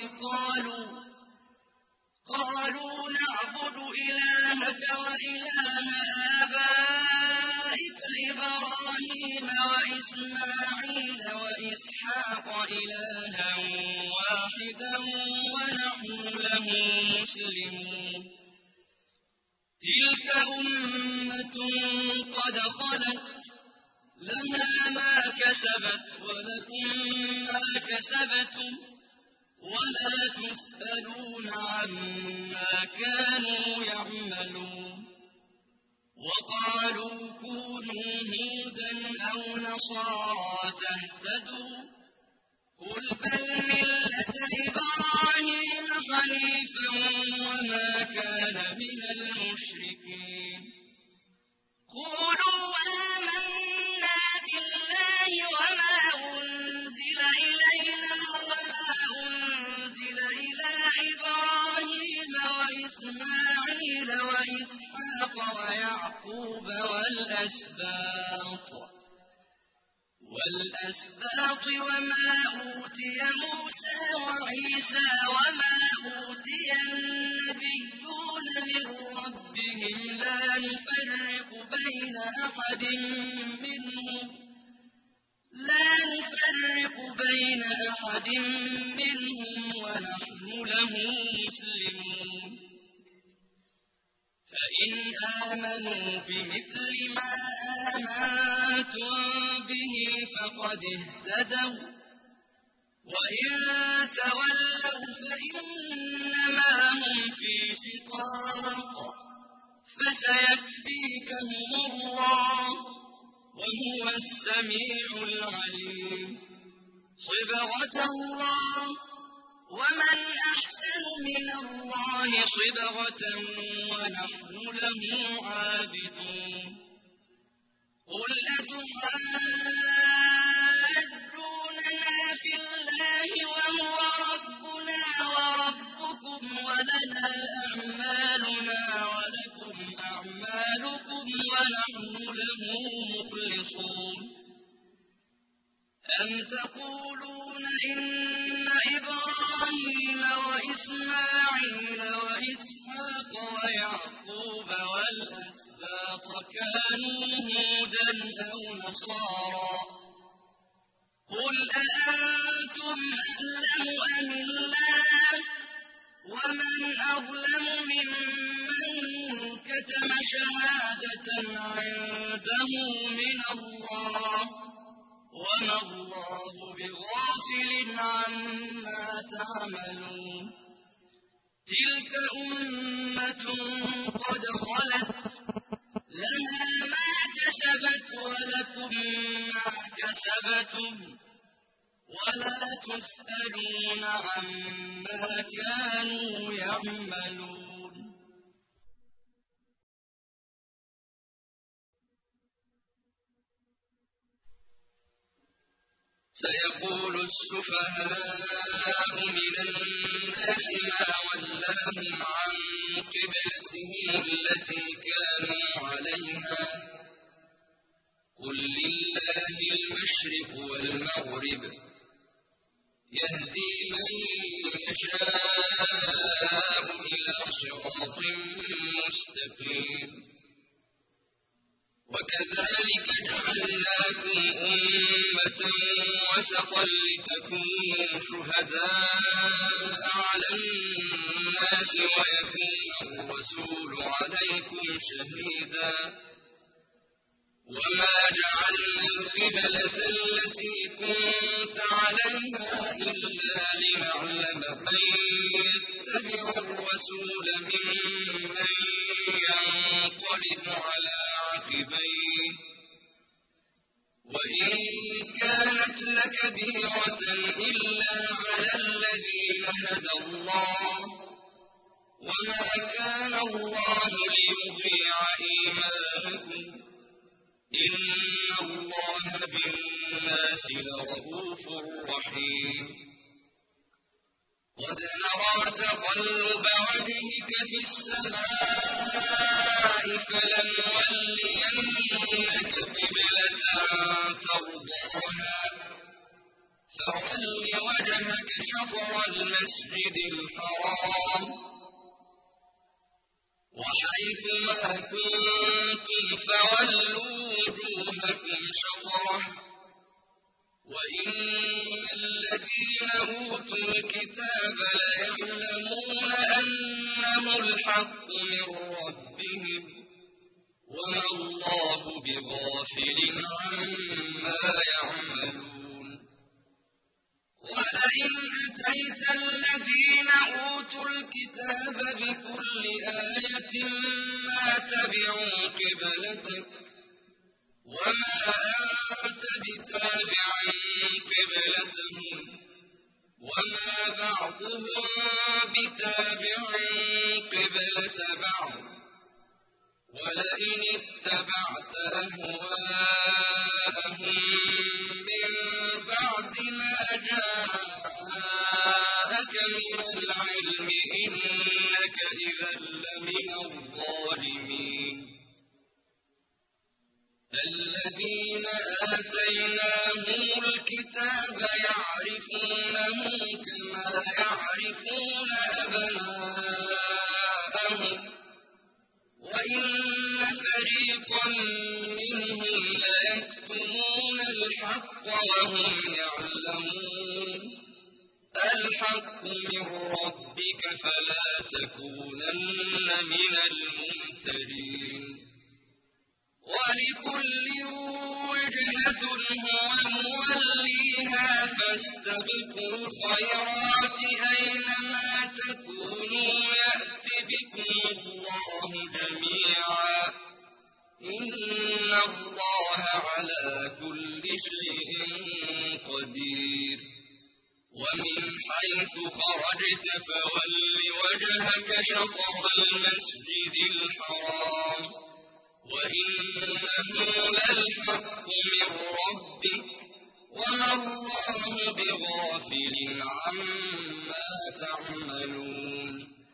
قالوا نعبد إلهك وإله آبائك إبراهيم وإسماعيل وإسحاق إلها واحدا ونحن له مسلمون. تلك أمة قد خلت لها ما كسبت ولكم ما كسبتم ولا تسألون عما كانوا يعملون. وقالوا كونوا هودا أو نصارى تهتدوا قل بل ملة إبراهيم حنيفا وما كان من المشركين. قولوا آمنا بالله وما أنزل إلينا وما والأسباط وما أوتي موسى وعيسى وما أوتي النبيون من ربهم لا نفرق بين أحد منهم ونحن له مسلمون فإن آمنوا بمثل ما آمنتم به فقد اهتدوا وإن تولوا فإنما هم في شقاق فسيكفيكهم الله وهو السميع العليم صبغة الله ومن أحسن من الله صبغة ونحن له عابدون قل أتحاجوننا في الله وهو ربنا وربكم ولنا أعمالنا ولكم أعمالكم ونحن له مخلصون أم تقولون إن إبراهيم وإسماعيل وإسحاق ويعقوب والأسباط كانوا هودا أو نصارى قل أأنتم أعلم أم الله ومن أظلم ممن كتم شهادة عنده من الله وما الله بغافل عما تعملون تلك أمة قد خلت لها ما كسبت ولكم ما كسبتم ولا تسألون عما كانوا يعملون سيقول السفهاء من الناس ما ولاهم عن قبلتهم التي كانوا عليها قل لله المشرق والمغرب يهدي من يشاء إلى صراط مستقيم وكذلك جعلناكم أمة وسطا لتكونوا شهداء على الناس ويكون الرسول عليكم شهيدا وما جعلنا القبلة التي كنت عليها إلا لنعلم من يتبع الرسول ممن ينقلب على عقبيه وإن كانت لكبيرة إلا على الذين هدى الله وما كان الله ليضيع إيمانكم إن الله بالناس لرءوف رحيم قد نرى تقلب وجهك في السماء فلنولينك قبلة ترضاها فول وجهك شطر المسجد الحرام وحيث ما كنتم فولوا وجوهكم شطره وإن الذين أوتوا الكتاب ليعلمون أنه الحق من ربهم وما الله بغافل عما يعملون ولئن أتيت الذين أوتوا الكتاب بكل آية ما تبعوا قبلتك وما أنت بتابع قبلتهم وما بعضهم بتابع قبلة بعض ولئن اتبعت أهواءهم من بعد ما جاءك من العلم إنك إذا لمن الظالمين الذين آتيناهم الكتاب يعرفونه كما يعرفون أبناءهم وإن فريقا منهم ليكتمون الحق وهم يعلمون الحق من ربك فلا تكونن من الممترين ولكل وجهة هو موليها فاستبقوا الخيرات أينما تكونوا يأت بكم الله جميعا إن الله على كل شيء قدير ومن حيث خرجت فول وجهك شطر المسجد الحرام وإنه للحق من ربك وما الله بغافل عما تعملون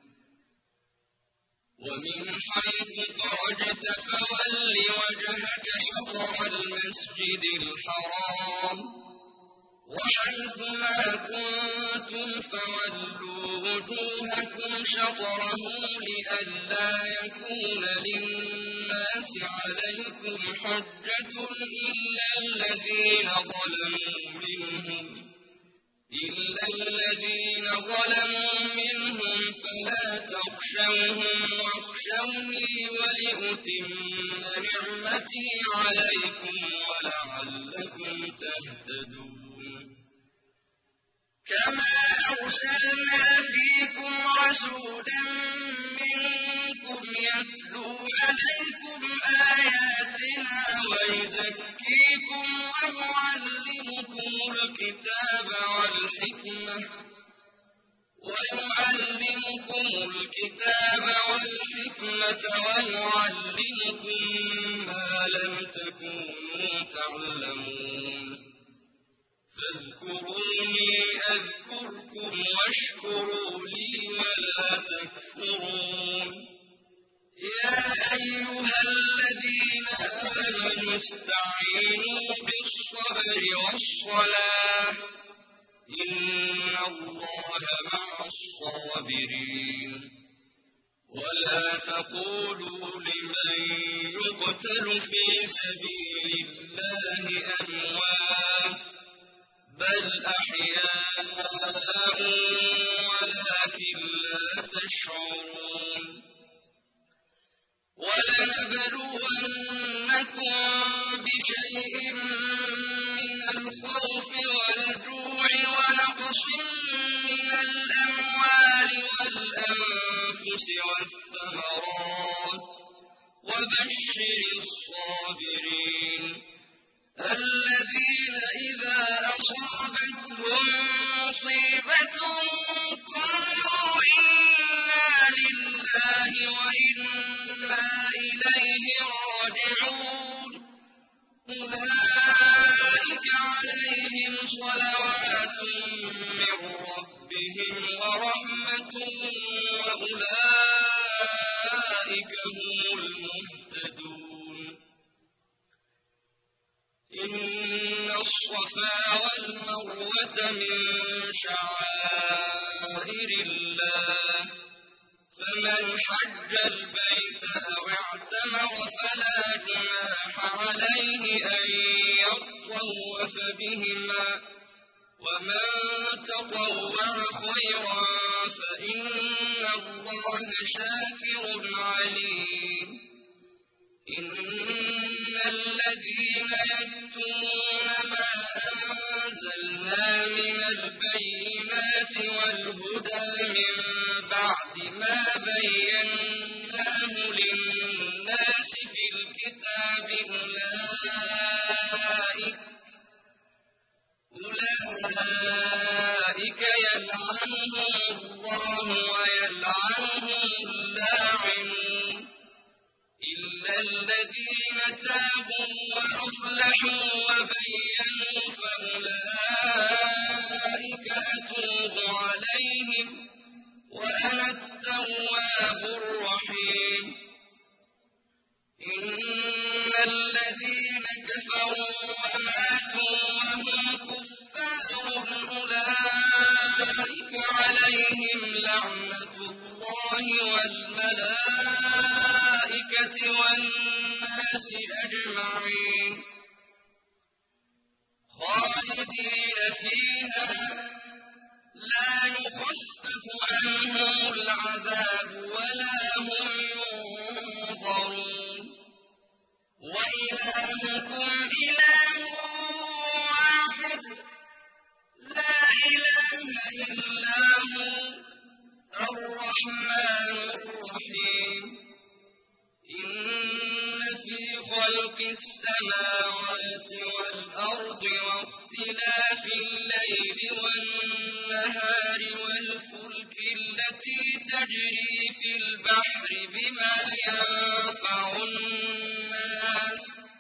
ومن حيث خرجت فول وجهك شطر المسجد الحرام وحيث ما كنتم فولوا وجوهكم شطره لئلا يكون للناس عليكم حجة إلا الذين ظلموا منهم فلا تخشوهم واخشوني ولأتم نعمتي عليكم ولعلكم تهتدون كما أرسلنا فيكم رسولا منكم يتلو عليكم آياتنا ويزكيكم ويعلمكم الكتاب والحكمة ويعلمكم ما لم تكونوا تعلمون فاذكروني أذكركم واشكروا لي ولا تكفرون يا أيها الذين آمنوا استعينوا بالصبر والصلاة إن الله مع الصابرين ولا تقولوا لمن يقتل في سبيل الله أموات بل أحياء ولكن لا تشعرون ولنبلونكم بشيء من الخوف والجوع ونقص من الأموال والأنفس والثمرات وبشر الصابرين الذين إذا أصابتهم مصيبة قالوا إنا لله وإنا إليه راجعون أولئك عليهم صلوات من ربهم ورحمة وأولئك هم المهتدون إن الصفا والمروة من شعائر الله فمن حج البيت أو اعتمر فلا جناح عليه أن يطوف بهما ومن تطوع خيرا فإن الله شاكر عليم إن الذين يكتمون ما أنزلنا من البينات والهدى من بعد ما بيناه للناس في الكتاب أولئك يلعنهم الله ويلعنهم اللاعنون إلا الذين تابوا وأصلحوا وبينوا فأولئك أتوب عليهم وأنا التواب الرحيم إن الذين الله والملائكة والناس أجمعين خالدين فيها لا يخفف عنهم العذاب ولا هم ينظرون وإلهكم إله واحد لا إله إلا هو الرحمن الرحيم إن في خلق السماوات والأرض واختلاف الليل والنهار والفلك التي تجري في البحر بما ينفع الناس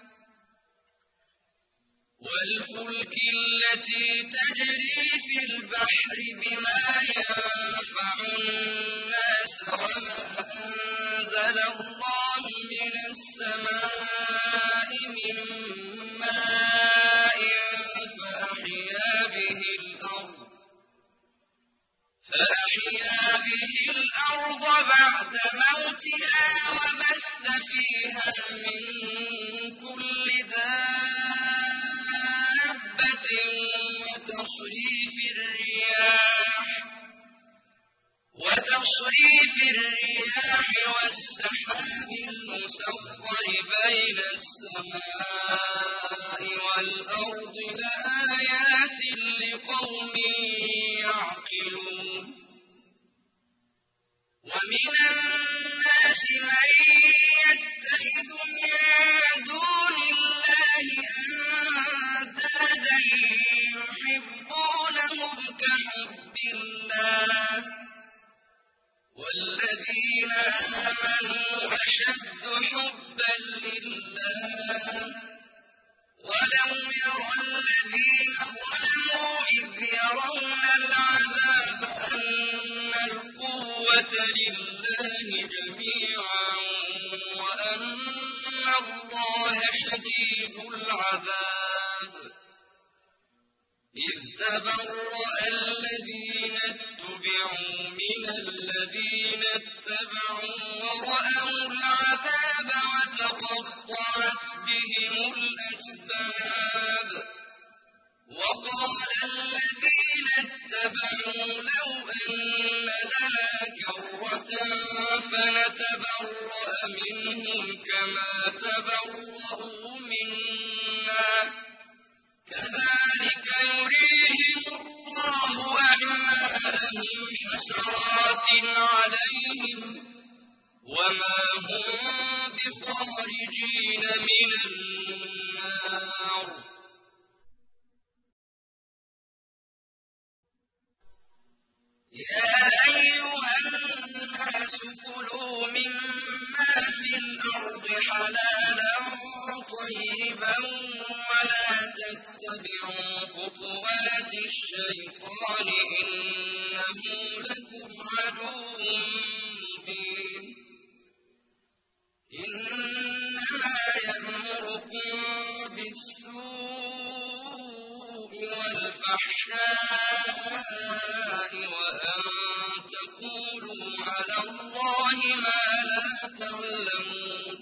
وما أنزل الله من السماء من ماء فأحيا به الأرض بعد موتها وبث فيها من كل دابة وتصريف الرياح والسحاب المسخر بين السماء والأرض لآيات لقوم يعقلون ومن الناس من يتخذ من دون الله أندادا يحبونهم كحب الله والذين آمنوا أشد حبا لله ولو يرى الذين ظلموا إذ يرون العذاب أن القوة لله جميعا وأن الله شديد العذاب إذ تبرأ الذين اتبعوا من الذين اتبعوا ورأوا العذاب وتقطعت بهم الأسباب وقال الذين اتبعوا لو أن لنا كرة فنتبرأ منهم كما تبرأوا منا كذلك يريهم الله أعمالهم حسرات عليهم وما هم بخارجين من النار يا أيها الناس كلوا مما في الأرض حلالا طيبا ولا تتبعوا خطوات الشيطان إنه لكم عدو مبين إنما يأمركم بالسوء والفحشاء وأن تقولوا على الله ما لا تعلمون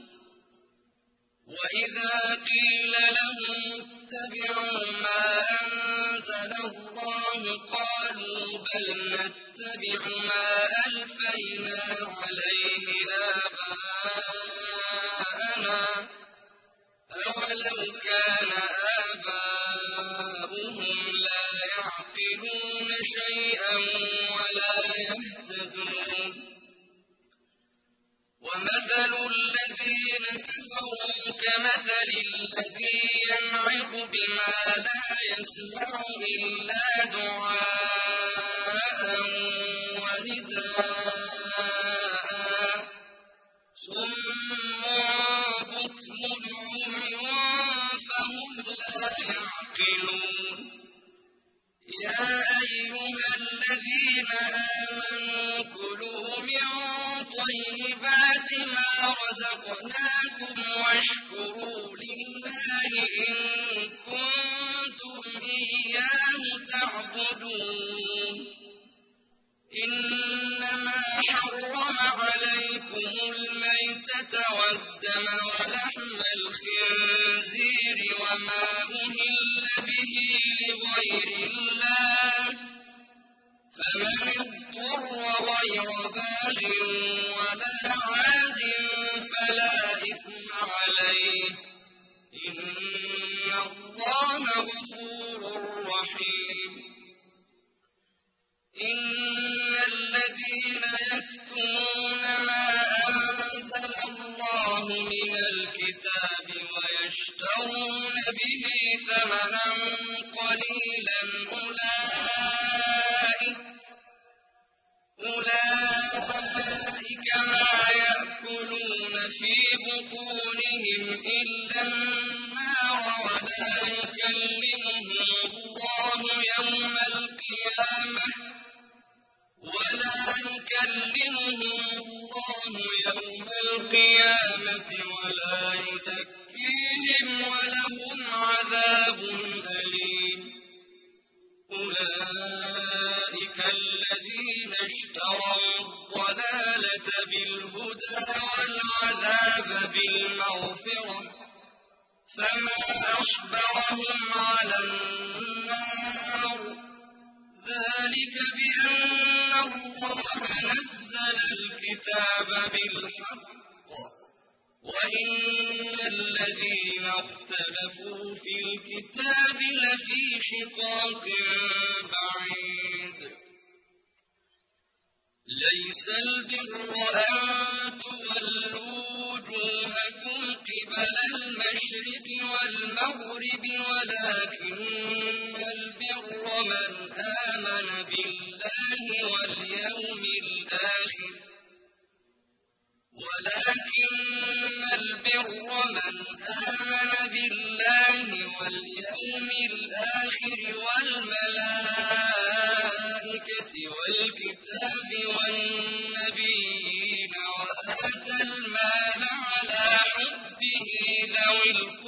وإذا قيل لهم اتبعوا ما أنزل الله قالوا بل نتبع ما ألفينا عليه آباءنا أولو كان آباؤهم لا يعقلون شيئا ولا يهتدون ومثل الذين كفروا كمثل الذي ينعق بما لا يسمع إلا دعاء ونداء صم بكم عمي فهم لا يعقلون يا أيها الذين آمنوا كلوا من طيبات ما رزقناكم واشكروا لله إن كنتم إياه تعبدون إنما حرم والدم ولحم الخنزير وما أهل به لغير الله فمن اضطر غير باغ ولا عاد فلا إثم عليه إن الله غفور رحيم إن الذين يكتمون ما أنزل الله من الكتاب ويشترون به ثمنا قليلا أولئك ما يأكلون في بطونهم إلا النار ولا يكلمهم الله يوم القيامة ولا يزكيهم ولهم عذاب أليم أولئك الذين اشتروا الضلالة بالهدى والعذاب بالمغفرة فما أصبرهم على النار ذلك بأن الله نزل الكتاب بالحق وإن الذين اختلفوا في الكتاب لفي شقاق بعيد ليس البر أن تولوا وجوهكم قبل المشرق والمغرب ولكن البر من آمن بالله واليوم الآخر والملائكة والكتاب والنبيين وآتى المال على حبه ذوي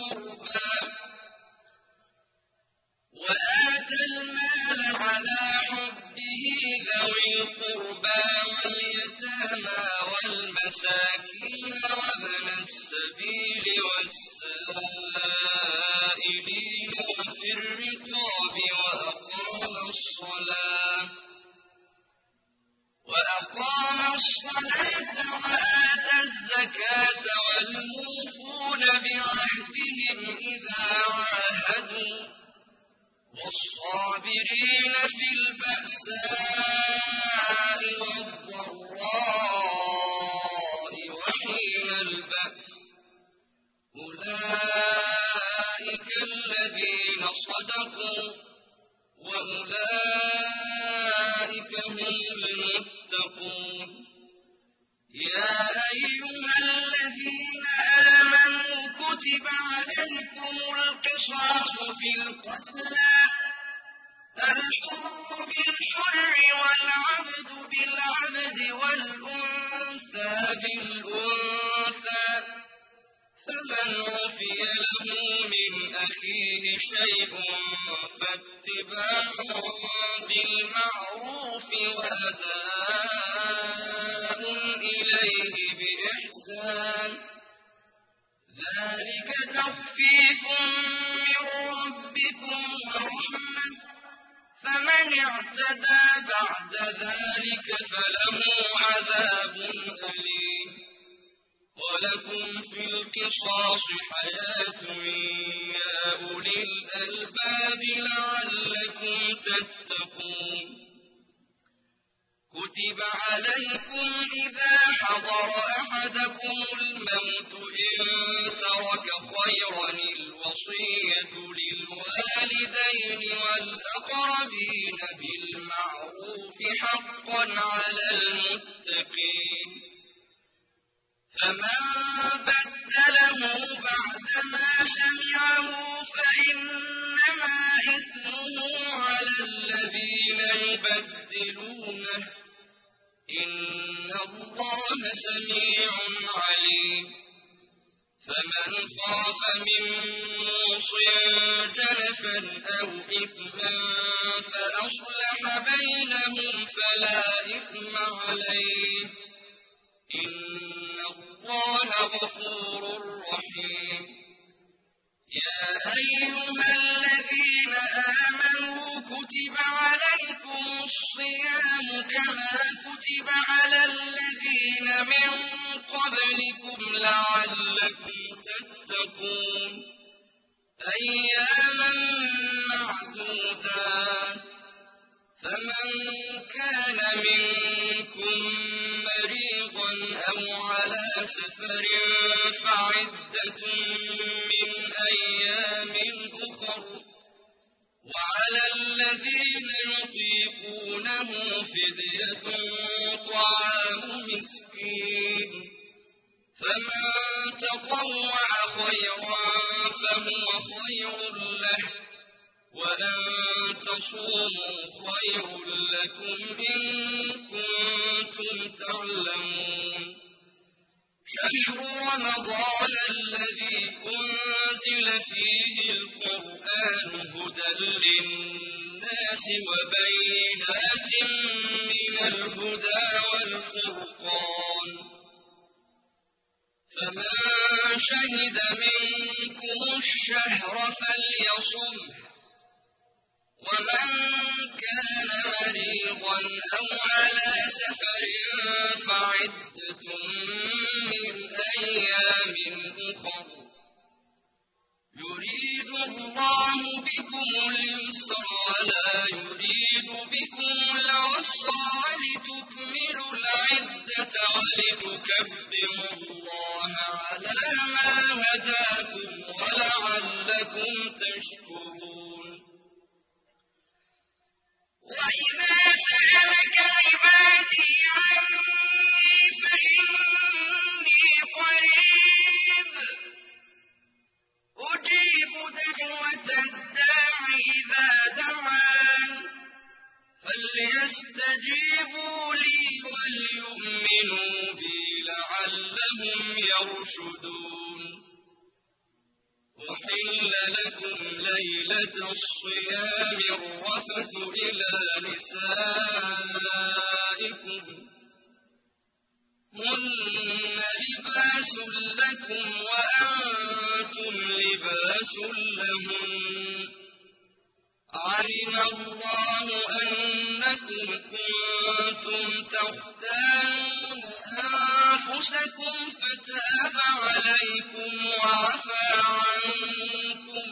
القربى واليتامى والمساكين وابن السبيل والسائلين وفي الرقاب وأقام الصلاة وآتى الزكاة والموفون بعهدهم إذا عاهدوا والصابرين في البأساء والضراء وحين البأس أولئك الذين صدقوا وأولئك هم المتقون يا أيها الذين آمنوا كتب عليكم القصاص في القتلى الحر بالحر والعبد بالعبد والأنثى بالأنثى فمن عفي له من أخيه شيء فاتباع بالمعروف وأداء إليه بإحسان ذلك تخفيف من ربكم ورحمة فمن اعتدى بعد ذلك فله عذاب أليم ولكم في القصاص حياة يا أولي الألباب لعلكم تتقون كتب عليكم إذا حضر أحدكم الموت إن ترك خيرا الوصية للوالدين والأقربين بالمعروف حقا على المتقين فمن بدله بعدما سمعه فإنما إثمه على الذين يبدلونه إن الله سميع عليم فمن خاف من موص جنفا أو إثما فأصلح بينهم فلا إثم عليه إن الله غفور رحيم يا أيها الذين آمنوا كتب عليكم الصيام كما كتب على الذين من قبلكم لعلكم تتقون أياما معدودات فمن كان منكم مريضا أو على سفر فعدة من أيام أخر وعلى الذين يطيقونه فدية طعام مسكين فمن تطوع خيرا فهو خير له وأن تصوموا خير لكم إن كنتم تعلمون شهر رمضان الذي أنزل فيه القرآن هدى للناس وبينات من الهدى والفرقان فمن شهد منكم الشهر فليصمه ومن كان مريضا أو على سفر فعدة من أيام أخر يريد الله بكم اليسر ولا يريد بكم العسر ولتكملوا العدة ولتكبروا الله على ما هداكم ولعلكم تشكرون وإذا سألك عبادي عني فإني قريب أجيب دعوة الداع إذا دعان فليستجيبوا لي وليؤمنوا بي لعلهم يرشدون أحل لكم ليلة الصيام الرفث إلى نسائكم هن لباس لكم وأنتم لباس لهم علم الله أنكم كنتم تختانون أنفسكم فتاب عليكم وعفى عنكم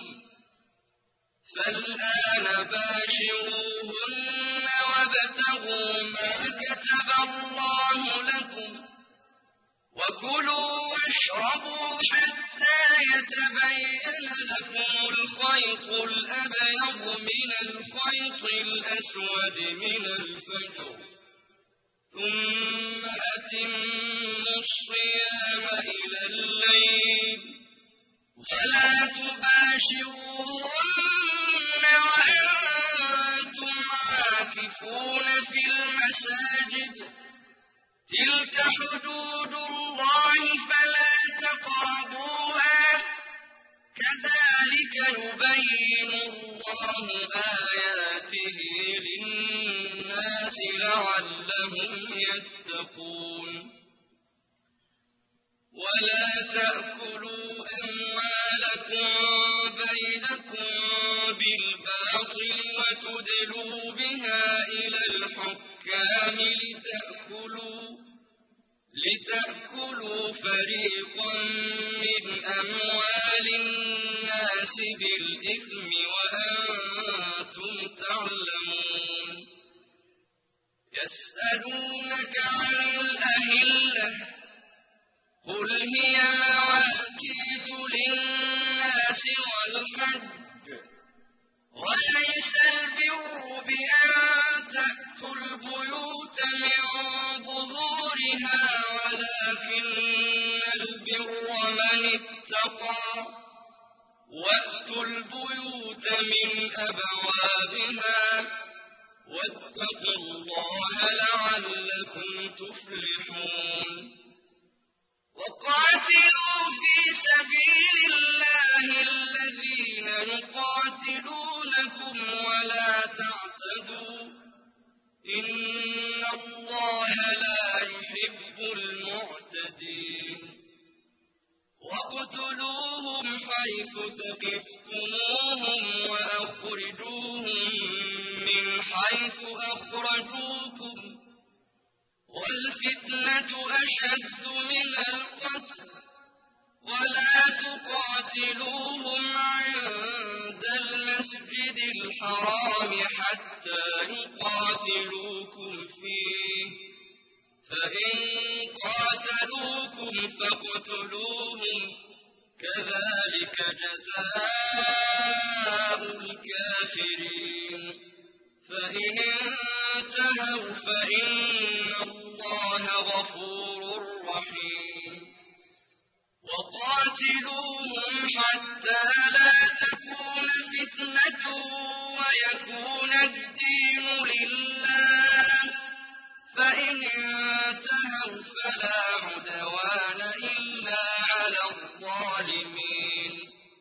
فالآن باشروهن وابتغوا ما كتب الله لكم وكلوا واشربوا حتى يتبين لكم الخيط الأبيض من الخيط الأسود من الفجر ثم أتموا الصيام إلى الليل ولا تباشروهن وأنتم عاكفون في المساجد تلك حدود الله فلا تقربوها كذلك يبين الله آياته للناس لعلهم يتقون ولا تأكلوا أموالكم بينكم بالباطل وتدلوا بها إلى الحكام لتأكلوا فريقا من أموال الناس بالإثم وأنتم تعلمون يسألونك عن الأهلة قل هي مواقيت للناس والحج وليس البر بأن تأتوا البيوت من ظهورها ولكن البر من اتقى وأتوا البيوت من أبوابها واتقوا الله لعلكم تفلحون وقاتلوا في سبيل الله الذين يقاتلونكم ولا تعتدوا إن الله لا يحب المعتدين واقتلوهم حيث ثقفتموهم وأخرجوهم من حيث أخرجوكم والفتنة أشد من القتل ولا تقاتلوهم عند المسجد الحرام حتى يقاتلوكم فيه فإن قاتلوكم فاقتلوهم كذلك جزاء الكافرين فإن انتهوا فإن الله غفور رحيم وقاتلوهم حتى لا تكون فتنة ويكون الدين لله فإن انتهوا فلا عدوان إلا على الظالمين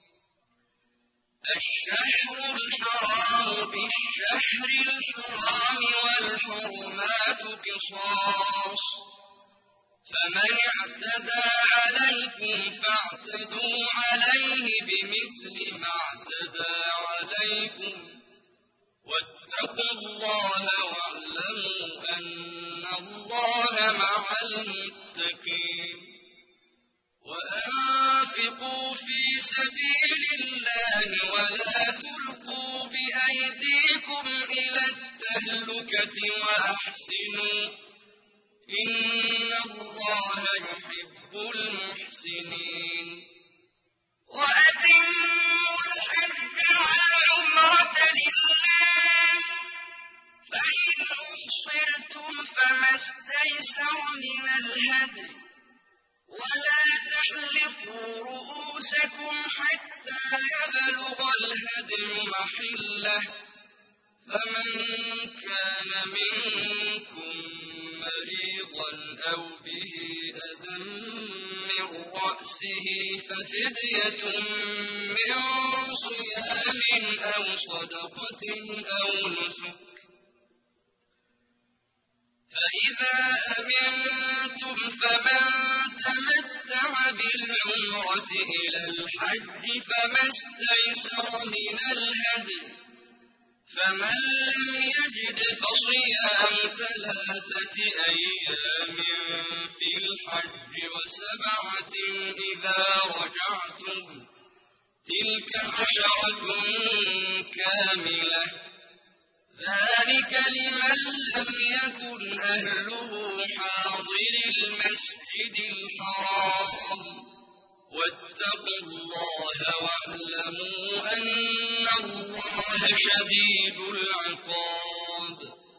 الشهر الحرام بالشهر الحرام والحرمات قصاص فمن اعتدى عليكم فاعتدوا عليه بمثل ما اعتدى عليكم واتقوا الله واعلموا أن الله مع المتقين وأنفقوا في سبيل الله ولا تلقوا بأيديكم إلى التهلكة وأحسنوا إن الله يحب المحسنين وأتموا الحج والعمرة لله فإن أحصرتم فما استيسر من الهدي ولا تحلقوا رؤوسكم حتى يبلغ الهدي محله فمن كان منكم مريضا أو به أذى من رأسه ففدية من صيام أو صدقة أو نسك فإذا أمنتم فمن تمتع بالعمرة إلى الحج فما استيسر من الهدي فمن لم يجد فصيام 3 أيام في الحج و7 إذا رجعتم تلك 10 كاملة ذلك لمن لم يكن أهله حاضر المسجد الحرام واتقوا الله واعلموا أن الله شديد العقاب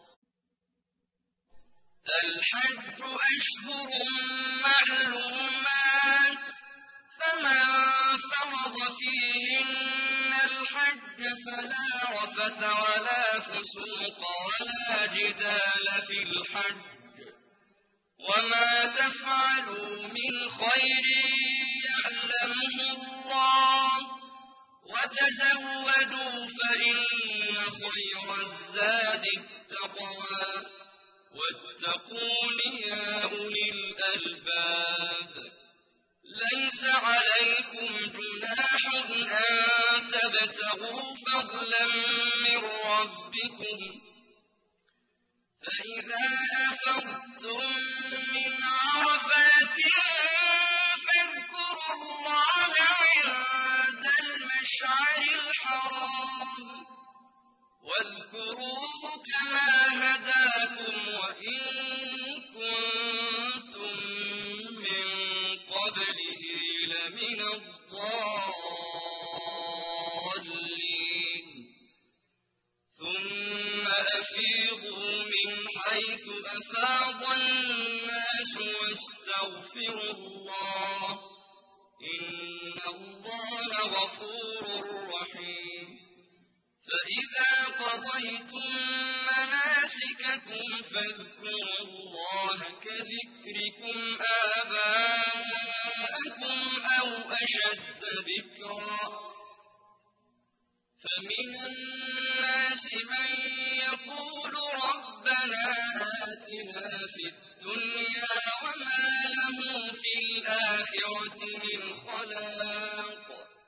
الحج أشهر معلومات فمن فرض فيهن الحج فلا رفث ولا فسوق ولا جدال في الحج وما تفعلوا من خير يعلمه الله وتزودوا فإن خير الزاد التقوى واتقون يا أولي الألباب ليس عليكم جناح أن تبتغوا فضلا من ربكم فإذا أفضتم من عرفات فاذكروا الله عند المشعر الحرام واذكروه كما هداكم وإن كنتم من قبله لمن الضالين ثم أفيضوا من حيث أفاض الناس واستغفروا الله إن الله غفور رحيم فإذا قضيتم مناسككم فاذكروا الله كذكركم آباءكم أو أشد ذكرا فمن الناس من يقول ربنا آتنا في الدنيا وما له في الآخرة من خلاق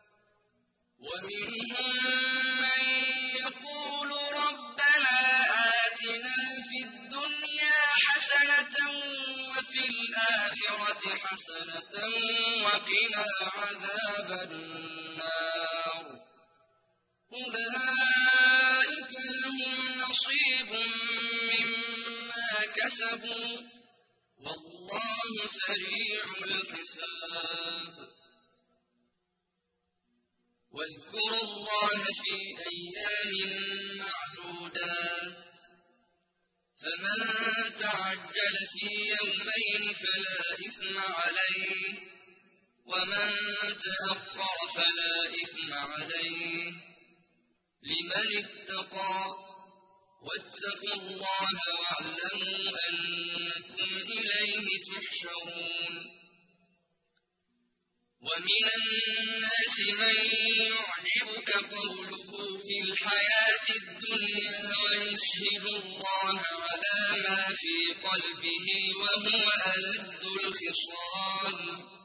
ومنهم من يقول ربنا آتنا في الدنيا حسنة وفي الآخرة حسنة وقنا عذاب النار أولئك لهم نصيب مما كسبوا والله سريع الحساب واذكروا الله في أيام معدودات فمن تعجل في يومين فلا إثم عليه ومن تأخر فلا إثم عليه لمن اتقى واتقوا الله واعلموا أنكم إليه تحشرون ومن الناس من يعجبك قوله في الحياة الدنيا ويشهد الله على ما في قلبه وهو ألد الخصام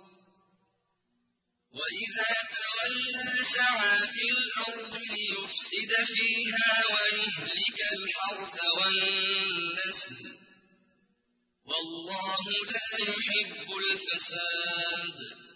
وإذا تولى سعى في الأرض ليفسد فيها ويهلك الحرث والنسل والله لا يحب الفساد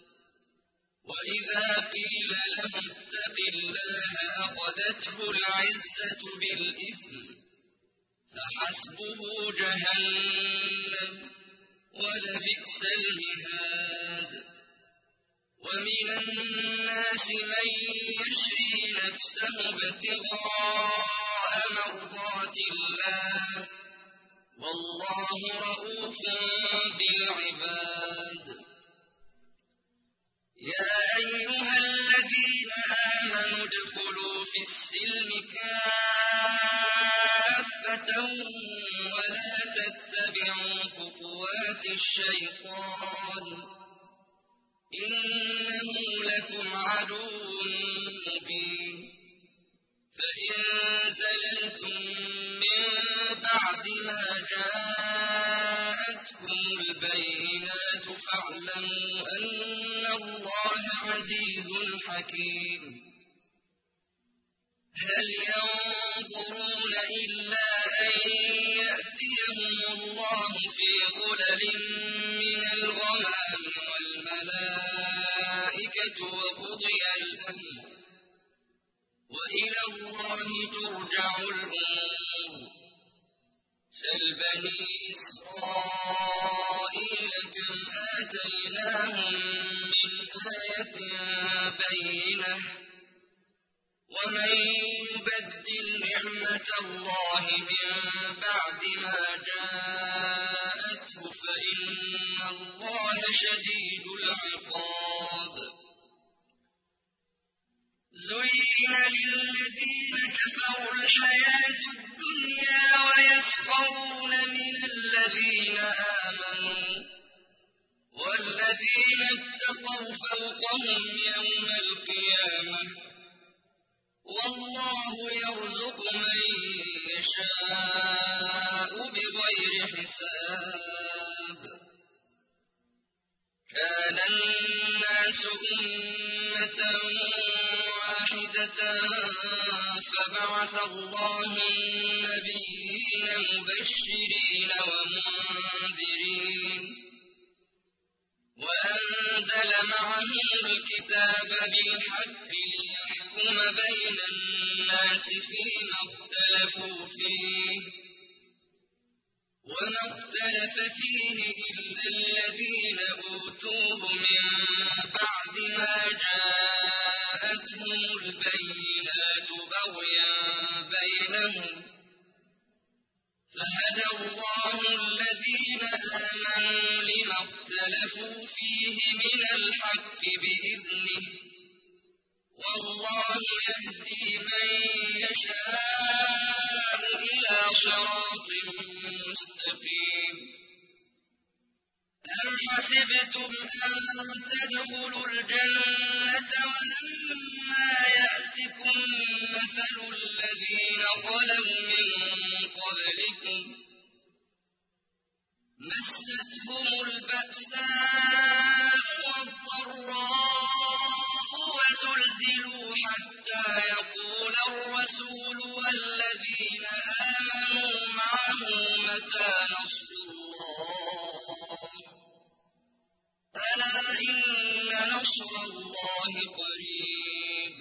وإذا قيل له اتق الله أخذته العزة بالإثم فحسبه جهنم ولبئس المهاد ومن الناس من يشري نفسه ابتغاء مرضات الله والله رؤوف بالعباد يا أيها الذين آمنوا ادخلوا في السلم كافة ولا تتبعوا خطوات الشيطان إنه لكم عدو مبين فإن زللتم من بعد ما جاءتكم البينات فاعلموا أن الله عزيز حكيم هل ينظرون إلا أن يأتيهم الله في ظلل من الغمام والملائكة وقضي الأمر وإلى الله ترجع الأمور سل بني إسرائيل كم آتيناهم من آية بينة ومن يبدل نعمة الله من بعد ما جاءته فإن الله شديد العقاب زين للذين كفروا الحياة الدنيا ويسخرون من الذين آمنوا والذين اتقوا فوقهم يوم القيامة والله يرزق من يشاء بغير حساب كان الناس أمة واحدة فبعث الله النبيين مبشرين ومنذرين وأنزل معهم الكتاب بالحق ليحكم بين الناس فيما اختلفوا فيه وما اختلف فيه إلا الذين أوتوه من بعد ما جاءتهم البينات بغيا بينهم فهدى الله الذين آمنوا لما اختلفوا فيه من الحق بإذنه والله يهدي من يشاء إلى صراط مستقيم أم حسبتم أن تدخلوا الجنة ولما يأتكم مثل الذين خلوا من قبلكم مستهم البأساء والضراء وزلزلوا حتى يقول الرسول والذين آمنوا معه متى نصر الله ألا إن نصر الله قريب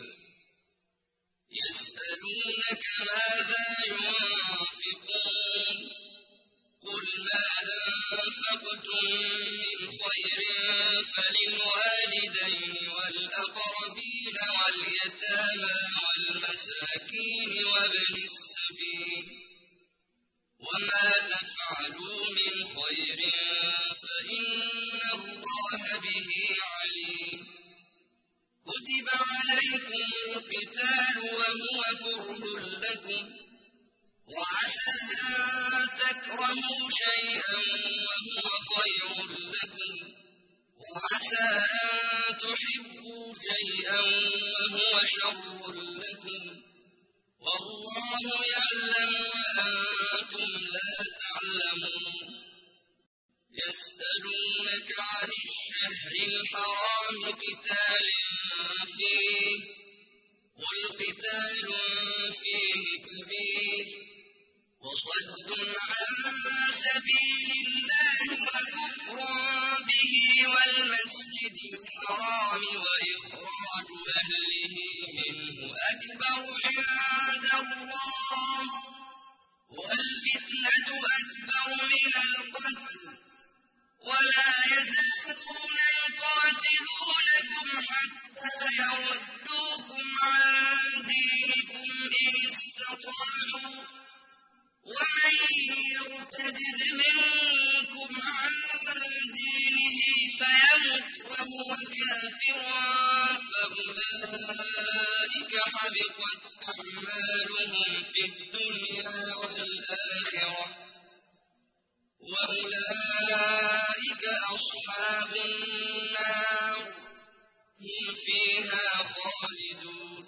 يسألونك ماذا ينفقون قل ما أنفقتم من خير فللوالدين والأقربين واليتامى والمساكين وابن السبيل وما تفعلوا من خير فإن الله به عليم كتب عليكم القتال وهو كره لكم وعسى أن تكرهوا شيئا وهو خير لكم وعسى أن تحبوا شيئا وهو شر لكم والله يعلم وأنتم لا تعلمون يسألونك عن الشهر الحرام قتال فيه قل قتال فيه كبير وصد عن سبيل الله وكفر به والمسجد الحرام وإخراج أهله منه أكبر عند الله والفتنة أكبر من القتل ولا يزالون يقاتلونكم حتى يردوكم عن دينكم إن استطاعوا ومن يرتد منكم عن دينه فيمت وهو كافر فأولئك حبطت أعمالهم في الدنيا والآخرة وأولئك أصحاب النار هم فيها خالدون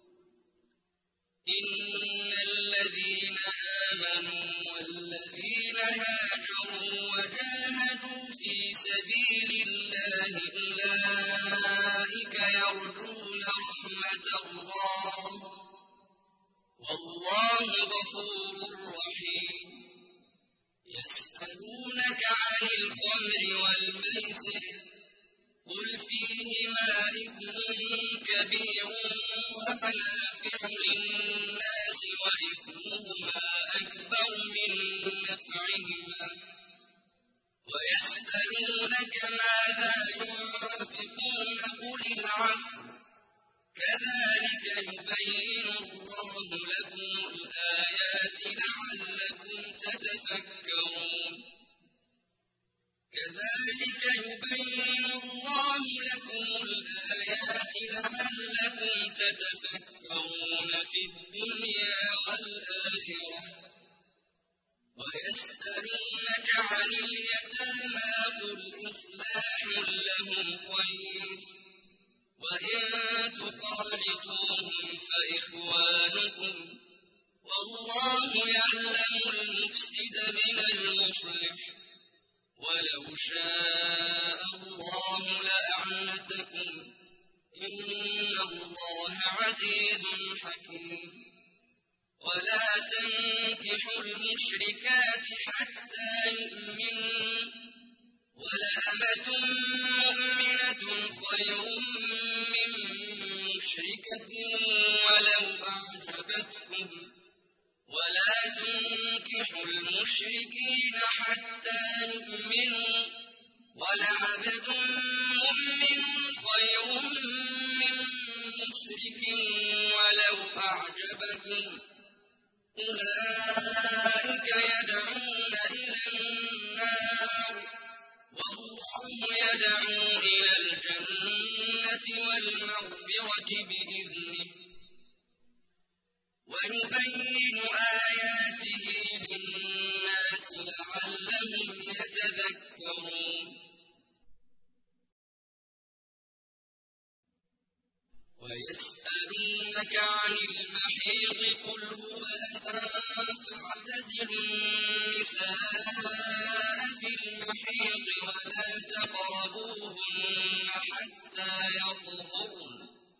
إن الذين آمنوا والذين هاجروا وجاهدوا في سبيل الله أولئك يرجون رحمة الله والله غفور رحيم يسألونك عن الخمر والميسر قل فيهما إثم كبير ومنافع للناس وإثمهما أكبر من نفعهما ويسألونك ماذا ينفقون قل العفو كذلك يبين الله لكم الآيات لعلكم تتفكرون كذلك يبين الله لكم الآيات لعلكم تتفكرون في الدنيا والآخرة ويسألونك عن اليتامى قل إصلاح لهم خير وإن تخالطوهم فإخوانكم والله يعلم المفسد من المصلح ولو شاء الله لأعنتكم إن الله عزيز حكيم ولا تنكحوا المشركات حتى يؤمنوا ولأمة مؤمنة خير من مشركة ولو أعجبتكم ولا تنكحوا المشركين حتى يؤمنوا ولعبد مؤمن خير من مشرك ولو أعجبكم أولئك يدعون إلى النار والله يدعو إلى الجنة والمغفرة بإذنه ويبين آياته للناس لعلهم يتذكرون ويسألونك عن المحيض قل هو أذى فاعتزلوا النساء في المحيض ولا تقربوهن حتى يطهرن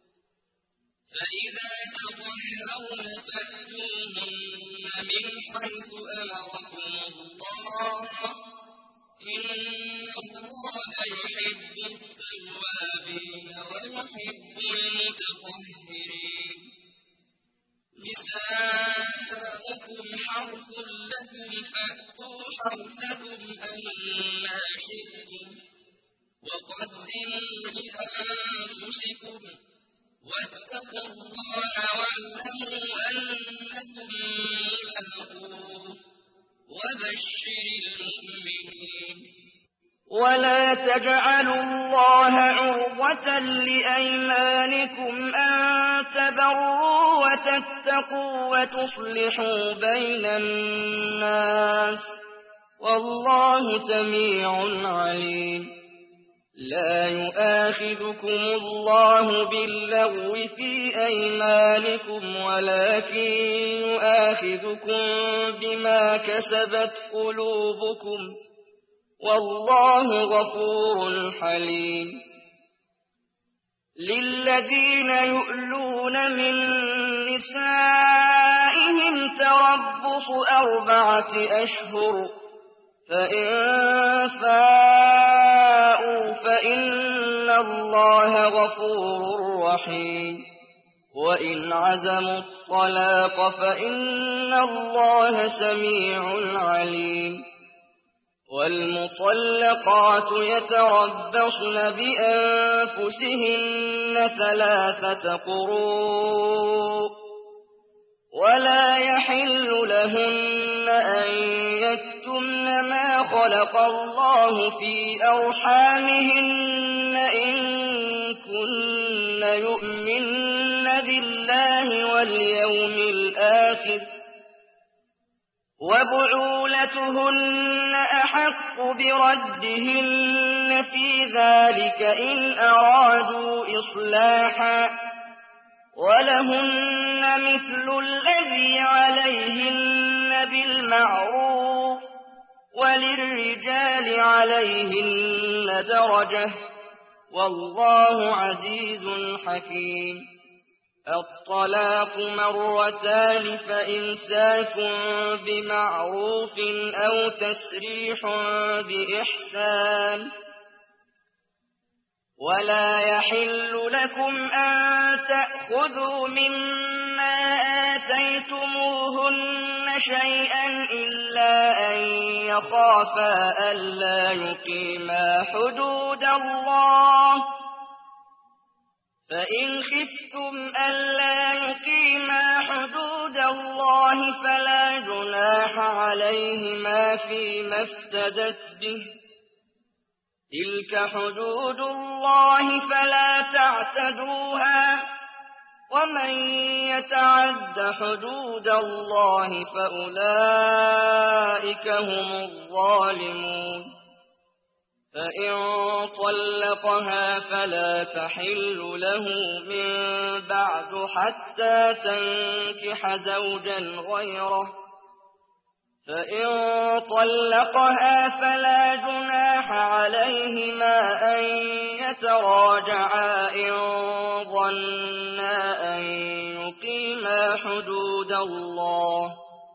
فإذا تطهرن فأتوهن من حيث أمركم الله إن الله يحب التوابين ويحب المتطهرين نساؤكم حرث لكم فأتوا حرثكم أنى شئتم وقدموا لأنفسكم واتقوا الله واعلموا أنكم ملاقوه وبشر المؤمنين ولا تجعلوا الله عرضة لأيمانكم أن تبروا وتتقوا وتصلحوا بين الناس والله سميع عليم لا يؤاخذكم الله باللغو في أيمانكم ولكن يؤاخذكم بما كسبت قلوبكم والله غفور حليم للذين يؤلون من نسائهم تربص 4 أشهر فإن فاءوا فإن الله غفور رحيم وإن عزموا الطلاق فإن الله سميع عليم والمطلقات يتربصن بأنفسهن 3 قروء ولا يحل لهن أن يكتمن ما خلق الله في أرحامهن إن كن يؤمن بالله واليوم الآخر وبعولتهن أحق بردهن في ذلك إن أرادوا إصلاحا ولهن مثل الذي عليهن بالمعروف وللرجال عليهن درجة والله عزيز حكيم الطلاق 2 فإمساك بمعروف أو تسريح بإحسان ولا يحل لكم أن تأخذوا مما آتيتموهن شيئا إلا أن يخافا ألا يقيما حدود الله فإن خفتم ألا يقيما حدود الله فلا جناح عليهما فيما افتدت به تلك حدود الله فلا تعتدوها ومن يتعد حدود الله فأولئك هم الظالمون فإن طلقها فلا تحل له من بعد حتى تنكح زوجا غيره فإن طلقها فلا جناح عليهما أن يتراجعا إن ظنا أن يقيما حدود الله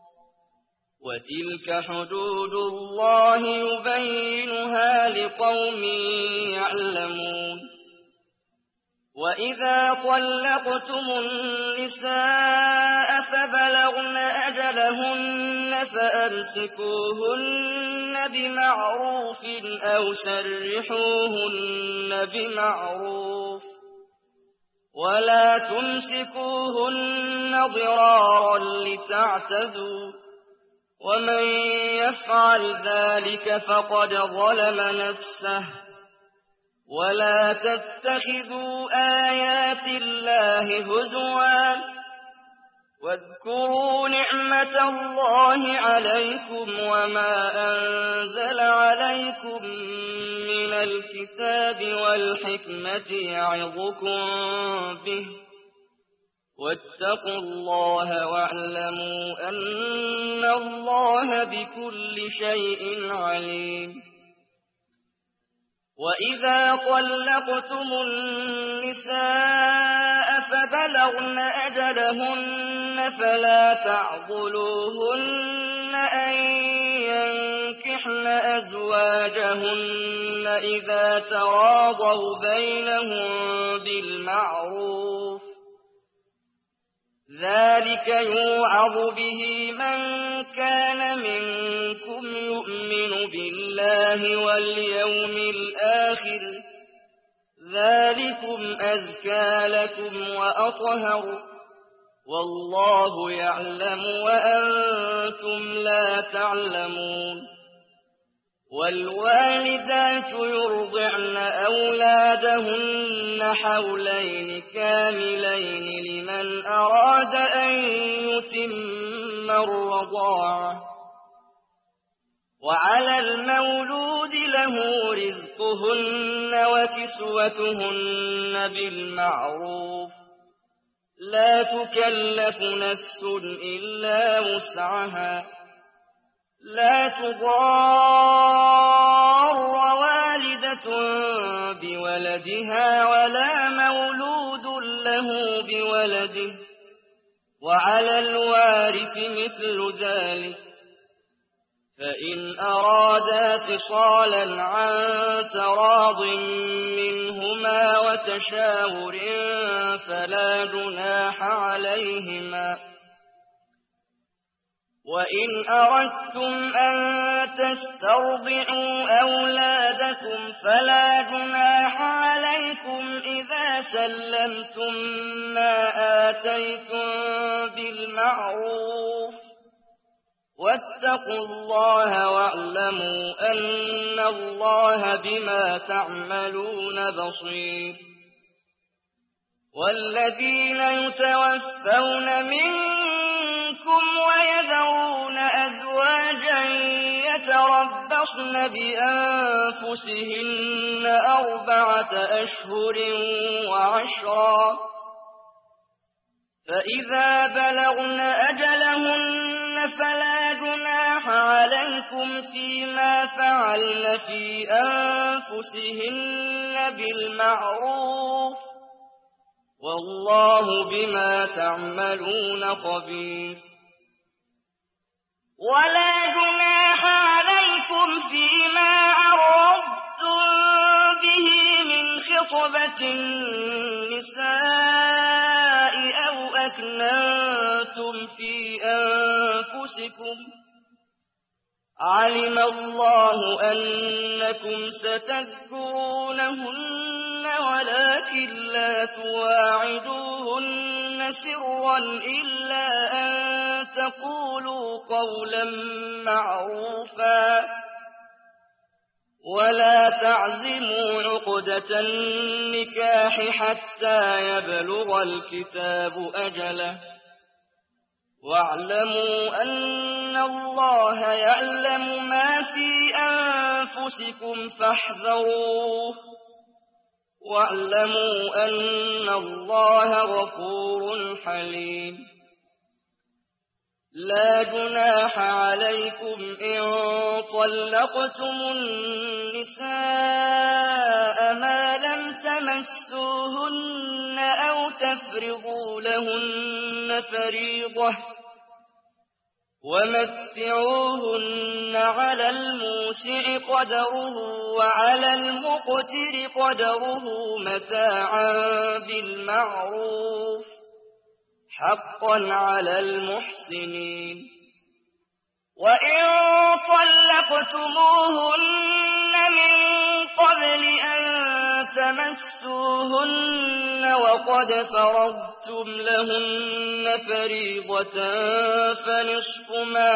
وتلك حدود الله يبينها لقوم يعلمون وإذا طلقتم النساء فبلغن أجلهن فأمسكوهن بمعروف أو سرحوهن بمعروف ولا تمسكوهن ضرارا لتعتدوا ومن يفعل ذلك فقد ظلم نفسه ولا تتخذوا آيات الله هزوا واذكروا نعمة الله عليكم وما أنزل عليكم من الكتاب والحكمة يعظكم به واتقوا الله واعلموا أن الله بكل شيء عليم وإذا طلقتم النساء فبلغن أجلهن فلا تعضلوهن أن ينكحن أزواجهن إذا تراضوا بينهم بالمعروف ذلك يوعظ به من كان منكم يؤمن بالله واليوم الآخر ذلكم أزكى لكم وأطهر والله يعلم وأنتم لا تعلمون والوالدات يرضعن أولادهن حولين كاملين لمن أراد أن يتم الرضاعة وعلى المولود له رزقهن وكسوتهن بالمعروف لا تكلف نفس إلا وسعها لا تضار والدة بولدها ولا مولود له بولده وعلى الوارث مثل ذلك فإن أرادا فصالا عن تراض منهما وتشاور فلا جناح عليهما وإن أردتم أن تسترضعوا أولادكم فلا جناح عليكم إذا سلمتم ما آتيتم بالمعروف واتقوا الله واعلموا أن الله بما تعملون بصير والذين يتوفون منكم ويذرون أزواجا يتربصن بأنفسهن 4 أشهر وعشرا فإذا بلغن أجلهن فلا جناح عليكم فيما فعلن في أنفسهن بالمعروف والله بما تعملون خبير ولا جناح عليكم فيما عرضتم به من خطبة النساء أو أكننتم في أنفسكم علم الله أنكم ستذكرونهن ولكن لا تواعدوهن سرا إلا أن تقولوا قولا معروفا ولا تعزموا عقدة النكاح حتى يبلغ الكتاب أجله واعلموا أن الله يعلم ما في أنفسكم فاحذروه واعلموا أن الله غفور حليم لا جناح عليكم إن طلقتم النساء ما لم تمسوهن أو تفرضوا لهن فريضة ومتعوهن على الموسع قدره وعلى المقتر قدره متاعا بالمعروف حقا على المحسنين وإن طلقتموهن من قبل أن تمسوهن وقد فرضتم لهن فريضة فنصف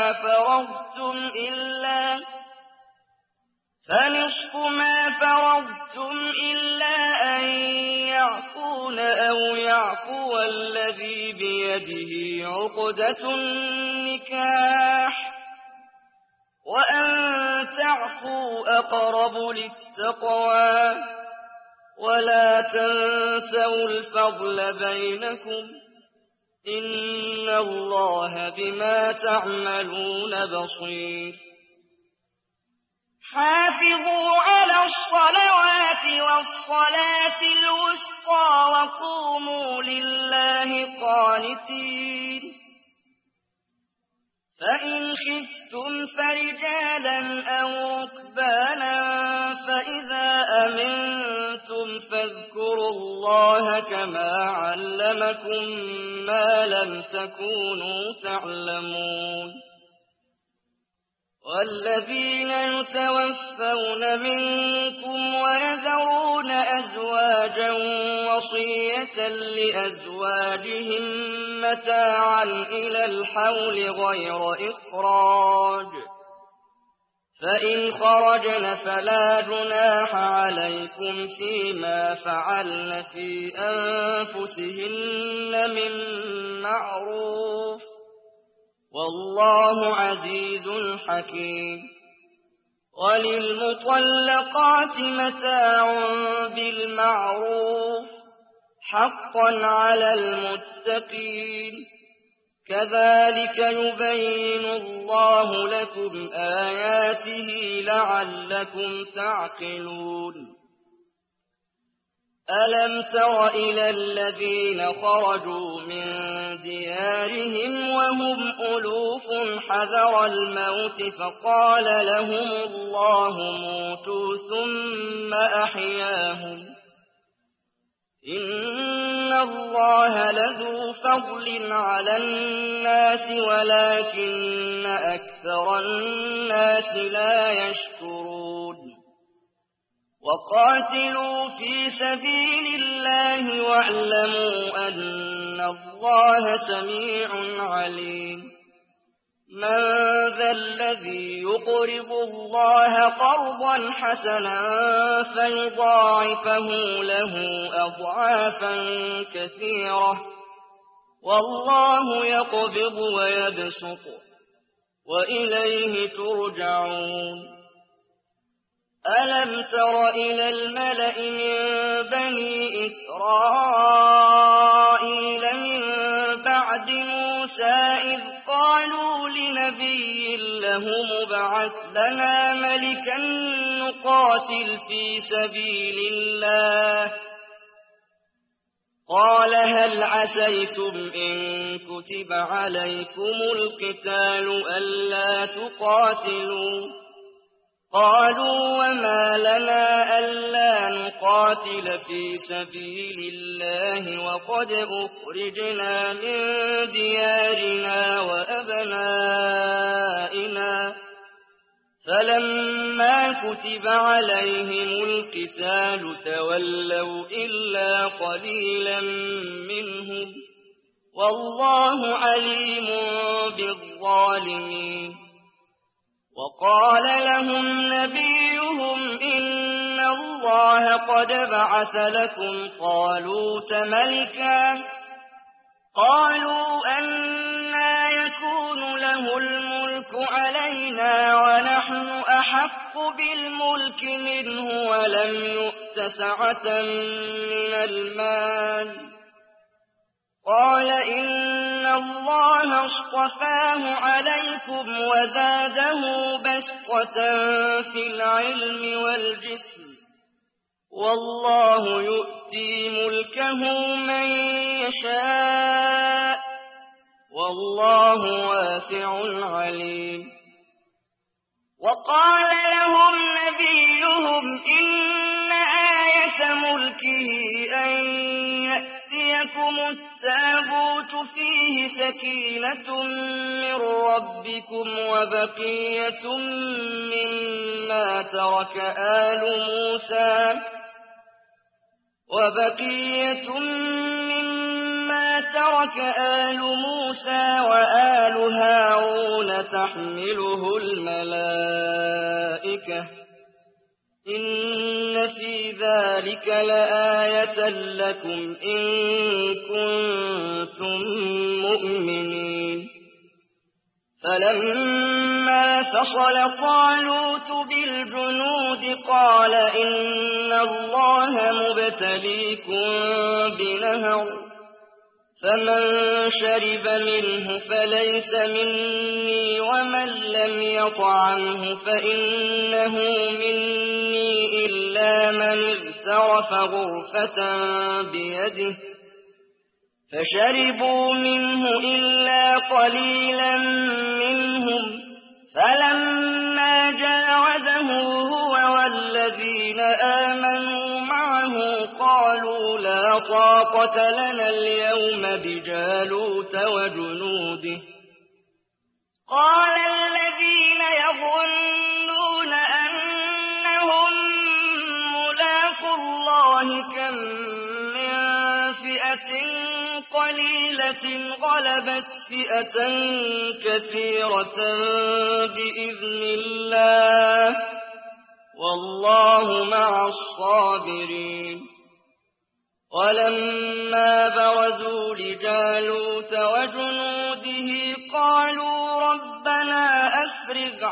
ما فرضتم إلا أن يعفون أو يعفو الذي بيده عقدة النكاح وأن تعفوا أقرب للتقوى ولا تنسوا الفضل بينكم إن الله بما تعملون بصير حافظوا على الصلوات والصلاة الوسطى وقوموا لله قانتين فإن خفتم فرجالا أو ركبانا فإذا أمنتم فاذكروا الله كما علمكم ما لم تكونوا تعلمون والذين يتوفون منكم ويذرون أزواجا وصية لأزواجهم متاعا إلى الحول غير إخراج فإن خرجن فلا جناح عليكم فيما فعلن في أنفسهن من معروف والله عزيز حكيم وللمطلقات متاع بالمعروف حقا على المتقين كذلك يبين الله لكم آياته لعلكم تعقلون ألم تر إلى الذين خرجوا من ديارهم وهم ألوف حذر الموت فقال لهم الله موتوا ثم أحياهم إن الله لذو فضل على الناس ولكن أكثر الناس لا يشكرون وقاتلوا في سبيل الله واعلموا أن الله سميع عليم من ذا الذي يقرض الله قرضا حسنا فيضاعفه له أضعافا كثيرة والله يقبض ويبسط وإليه ترجعون ألم تر إلى الملأ من بني إسرائيل من بعد موسى إذ قالوا لنبي له مبعث لنا ملكا نقاتل في سبيل الله قال هل عسيتم إن كتب عليكم القتال ألا تقاتلوا قالوا وما لنا ألا نقاتل في سبيل الله وقد أخرجنا من ديارنا وأبنائنا فلما كتب عليهم القتال تولوا إلا قليلا منهم والله عليم بالظالمين وقال لهم نبيهم إن الله قد بعث لكم طالوت ملكا قالوا أنى يكون له الملك علينا ونحن أحق بالملك منه ولم يؤت سعة من المال قال إن الله اصطفاه عليكم وزاده بسطة في العلم والجسم والله يؤتي ملكه من يشاء والله واسع عليم وقال لهم نبيهم إن آية ملكه أن يأتيكم التابوت فيه سكينة من ربكم وبقية مما ترك آل موسى وآل هارون تحمله الملائكة إن في ذلك لآية لكم إن كنتم مؤمنين فلما فصل طالوت بالجنود قال إن الله مبتليكم بنهر فمن شرب منه فليس مني ومن لم يطعمه فإنه مني إلا من اغترف غرفة بيده فشربوا منه إلا قليلا منهم فلما جاوزه هو والذين آمنوا معه قالوا لا طاقة لنا اليوم بجالوت وجنوده قال الذين يظنون أنهم ملاقو الله كم من فئة قليلة غلبت فئة كثيرة بإذن الله والله مع الصابرين ولما برزوا لجالوت وجنوده قالوا ربنا أفرغ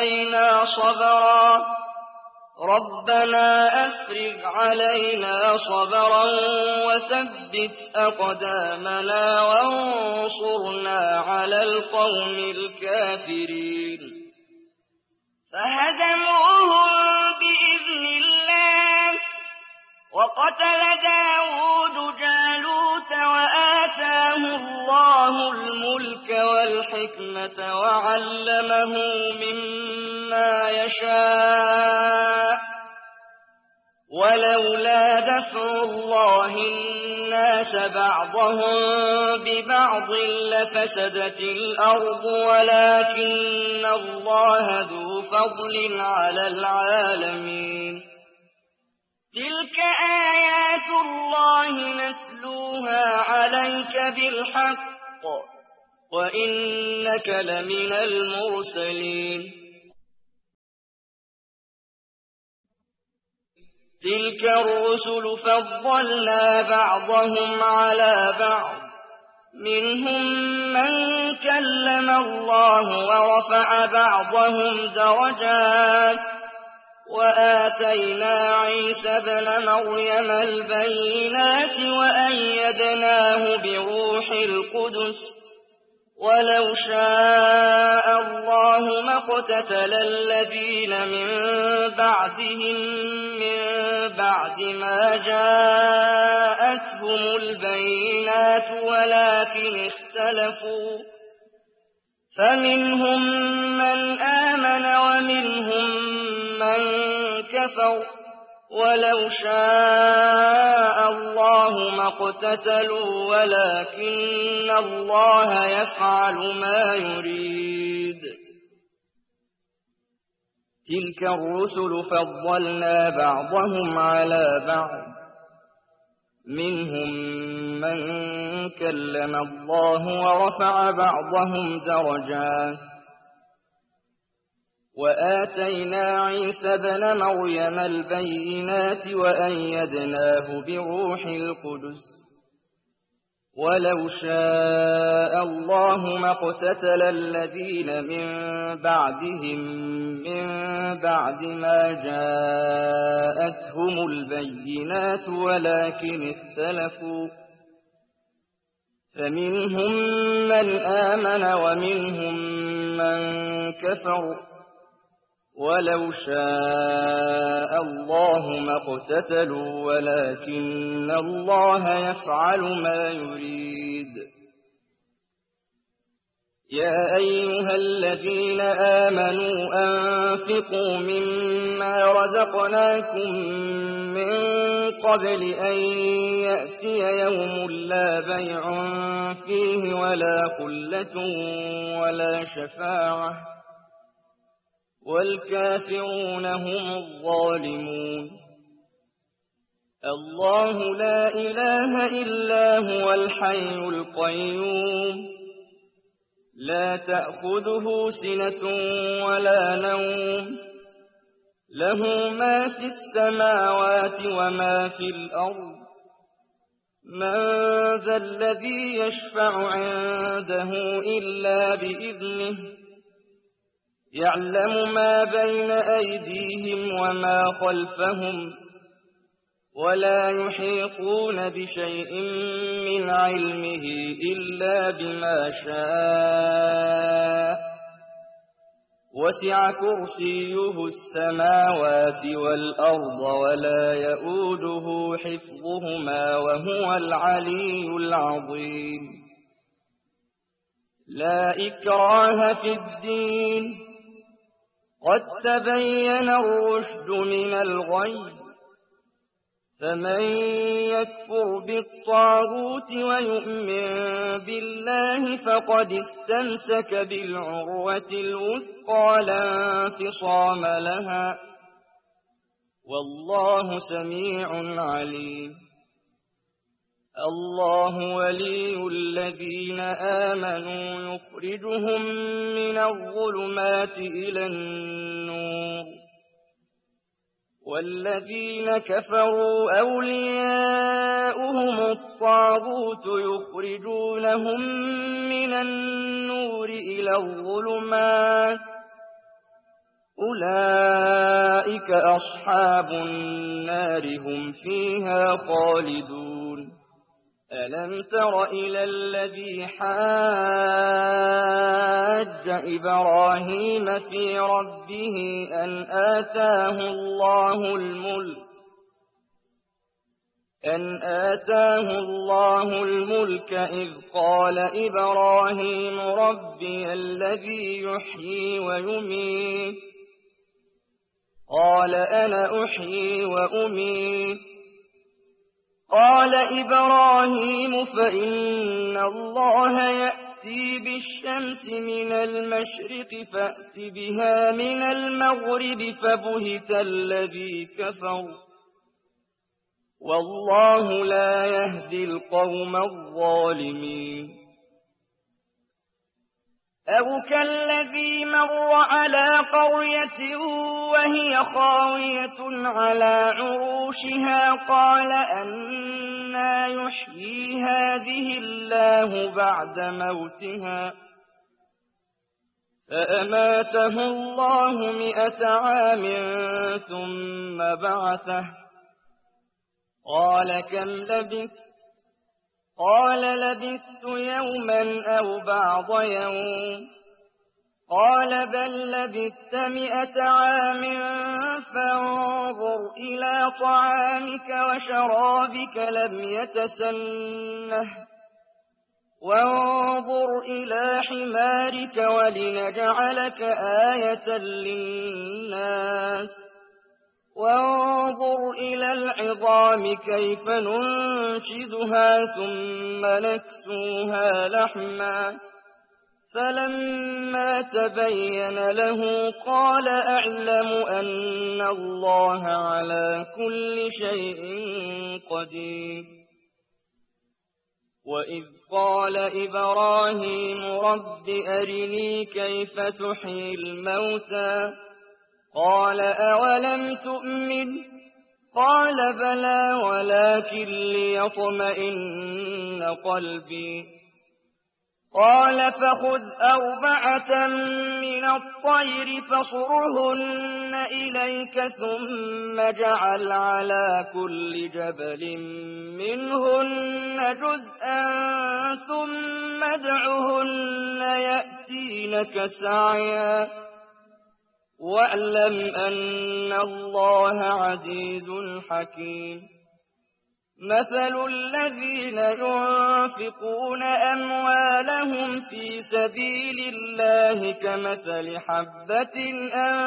علينا صبرا وثبت أقدامنا وانصرنا على القوم الكافرين فهزموهم بإذن الله وقتل داود جالوت وآتاه الله الملك والحكمة وعلمه مما يشاء ولولا دفع الله الناس بعضهم ببعض لفسدت الأرض ولكن الله ذو فضل على العالمين تلك آيات الله نتلوها عليك بالحق وإنك لمن المرسلين تلك الرسل فضلنا بعضهم على بعض منهم من كلم الله ورفع بعضهم درجات وآتينا عيسى ابن مريم البينات وأيدناه بروح القدس ولو شاء الله ما اقتتل الذين من بعدهم من بعد ما جاءتهم البينات ولكن اختلفوا فمنهم من آمن ومنهم من كفر ولو شاء الله ما اقتتلوا ولكن الله يفعل ما يريد تلك الرسل فضلنا بعضهم على بعض منهم من كلم الله ورفع بعضهم درجات وآتينا عيسى ابن مريم البينات وأيدناه بروح القدس ولو شاء الله ما اقتتل الذين من بعدهم من بعد ما جاءتهم البينات ولكن اختلفوا فمنهم من آمن ومنهم من كفر ولو شاء الله ما اقتتلوا ولكن الله يفعل ما يريد يا أيها الذين آمنوا أنفقوا مما رزقناكم من قبل أن يأتي يوم لا بيع فيه ولا خلة ولا شفاعة والكافرون هم الظالمون الله لا إله إلا هو الحي القيوم لا تأخذه سنة ولا نوم له ما في السماوات وما في الأرض من ذا الذي يشفع عنده إلا بإذنه يعلم ما بين أيديهم وما خلفهم ولا يحيطون بشيء من علمه إلا بما شاء وسع كرسيه السماوات والأرض ولا يؤوده حفظهما وهو العلي العظيم لا إكراه في الدين قد تبين الرشد من الغي فمن يكفر بالطاغوت ويؤمن بالله فقد استمسك بالعروة الوثقى لا انفصام لها والله سميع عليم الله ولي الذين آمنوا يخرجهم من الظلمات إلى النور والذين كفروا أولياؤهم الطاغوت يخرجونهم من النور إلى الظلمات أولئك أصحاب النار هم فيها خالدون ألم تر إلى الذي حاج إبراهيم في ربه أن آتاه الله الملك إذ قال إبراهيم ربي الذي يحيي ويميت قال أنا أحيي وأميت قال إبراهيم فإن الله يأتي بالشمس من المشرق فأت بها من المغرب فبهت الذي كفر والله لا يهدي القوم الظالمين أو كالذي مر على قرية وهي خاوية على عروشها قال أنى يحيي هذه الله بعد موتها فأماته الله 100 عام ثم بعثه قال كم لبثت قال لبثت يوما أو بعض يوم قال بل لبثت 100 عام فانظر إلى طعامك وشرابك لم يتسنه وانظر إلى حمارك ولنجعلك آية للناس وانظر إلى العظام كيف ننشزها ثم نكسوها لحما فلما تبين له قال أعلم أن الله على كل شيء قدير وإذ قال إبراهيم رب أرني كيف تحيي الموتى قال أولم تؤمن قال بلى ولكن ليطمئن قلبي قال فخذ 4 من الطير فصرهن إليك ثم اجعل على كل جبل منهن جزءا ثم ادعهن يأتينك سعيا واعلم أن الله عزيز حكيم مثل الذين ينفقون أموالهم في سبيل الله كمثل حبة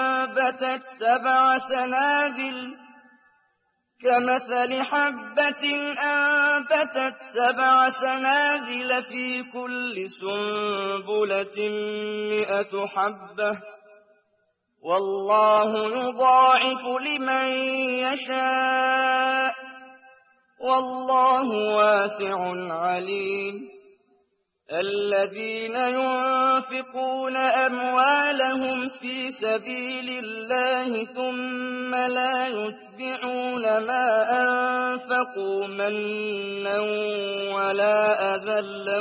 أنبتت 7 سنابل في كل سنبلة 100 حبة والله يضاعف لمن يشاء والله واسع عليم الذين ينفقون أموالهم في سبيل الله ثم لا يتبعون ما أنفقوا منا ولا أذى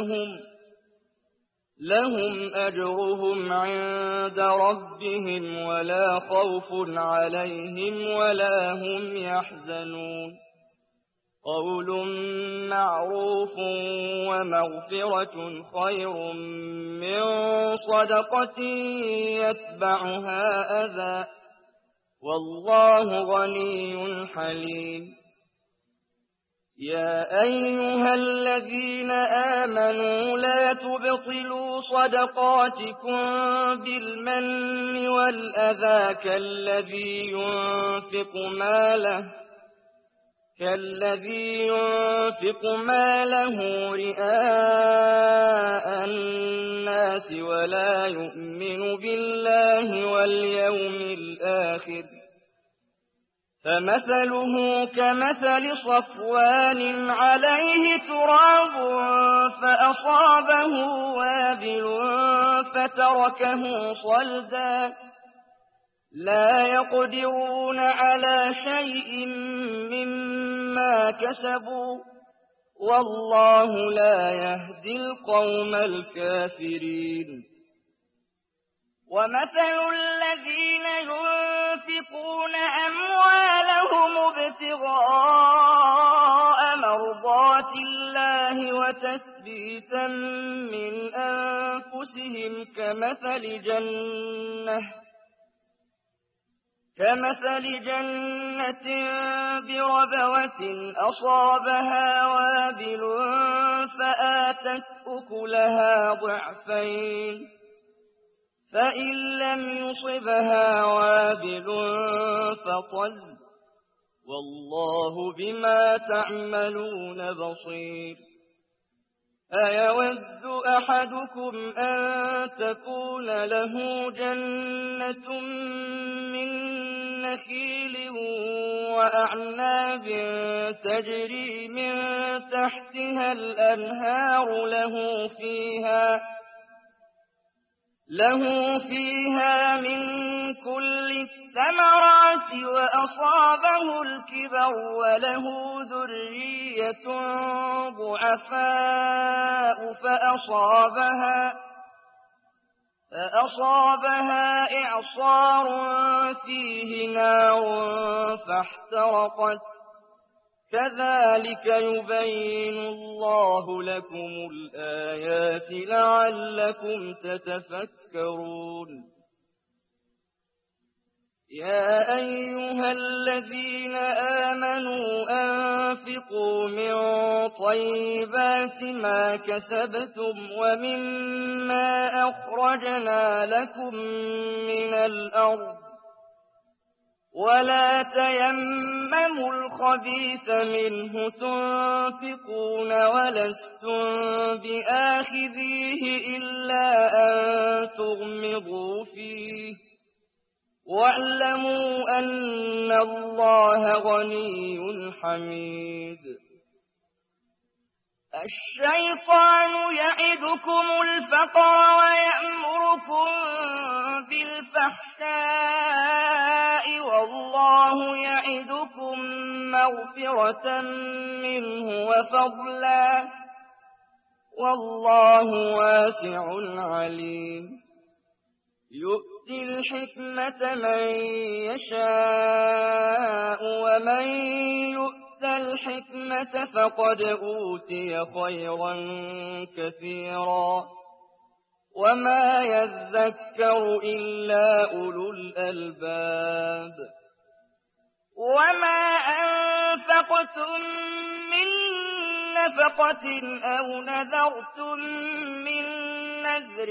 لهم أجرهم عند ربهم ولا خوف عليهم ولا هم يحزنون قول معروف ومغفرة خير من صدقة يتبعها أذى والله غني حليم يا أيها الذين آمنوا لا تبطلوا صدقاتكم بالمن والأذى كالذي ينفق ماله رئاء الناس ولا يؤمن بالله واليوم الآخر فمثله كمثل صفوان عليه تراب فأصابه وابل فتركه صلدا لا يقدرون على شيء مما كسبوا والله لا يهدي القوم الكافرين ومثل الذين ينفقون أموالهم ابتغاء مرضات الله وتثبيتا من أنفسهم كمثل جنة بربوة أصابها وابل فآتت أكلها ضعفين فإن لم يصبها وابل فطل والله بما تعملون بصير أيود أحدكم أن تكون له جنة من نخيل وأعناب تجري من تحتها الأنهار له فيها من كل الثمرات وأصابه الكبر وله ذرية ضعفاء فأصابها إعصار فيه نار فاحترقت كذلك يبين الله لكم الآيات لعلكم تتفكرون يا أيها الذين آمنوا أنفقوا من طيبات ما كسبتم ومما أخرجنا لكم من الأرض ولا تيمموا الخبيث منه تنفقون ولستم بآخذيه إلا أن تغمضوا فيه واعلموا أن الله غني حميد الشيطان يعدكم الفقر ويأمركم بالفحشاء والله يعدكم مغفرة منه وفضلا والله واسع عليم يؤتي الحكمة من يشاء ومن يؤت الحكمة فقد أوتي خيرا كثيرا وما يذكر إلا أولو الألباب وما أنفقتم من نفقة أو نذرتم من نذر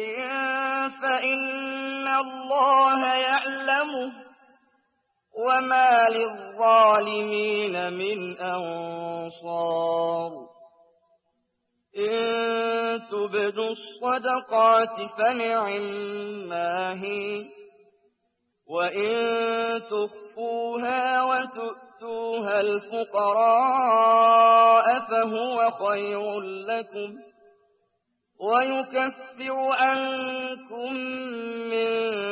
فإن الله يعلمه وما للظالمين من أنصار إن تبدوا الصدقات فنعما هي وإن تخفوها وتؤتوها الفقراء فهو خير لكم ويكفر عنكم من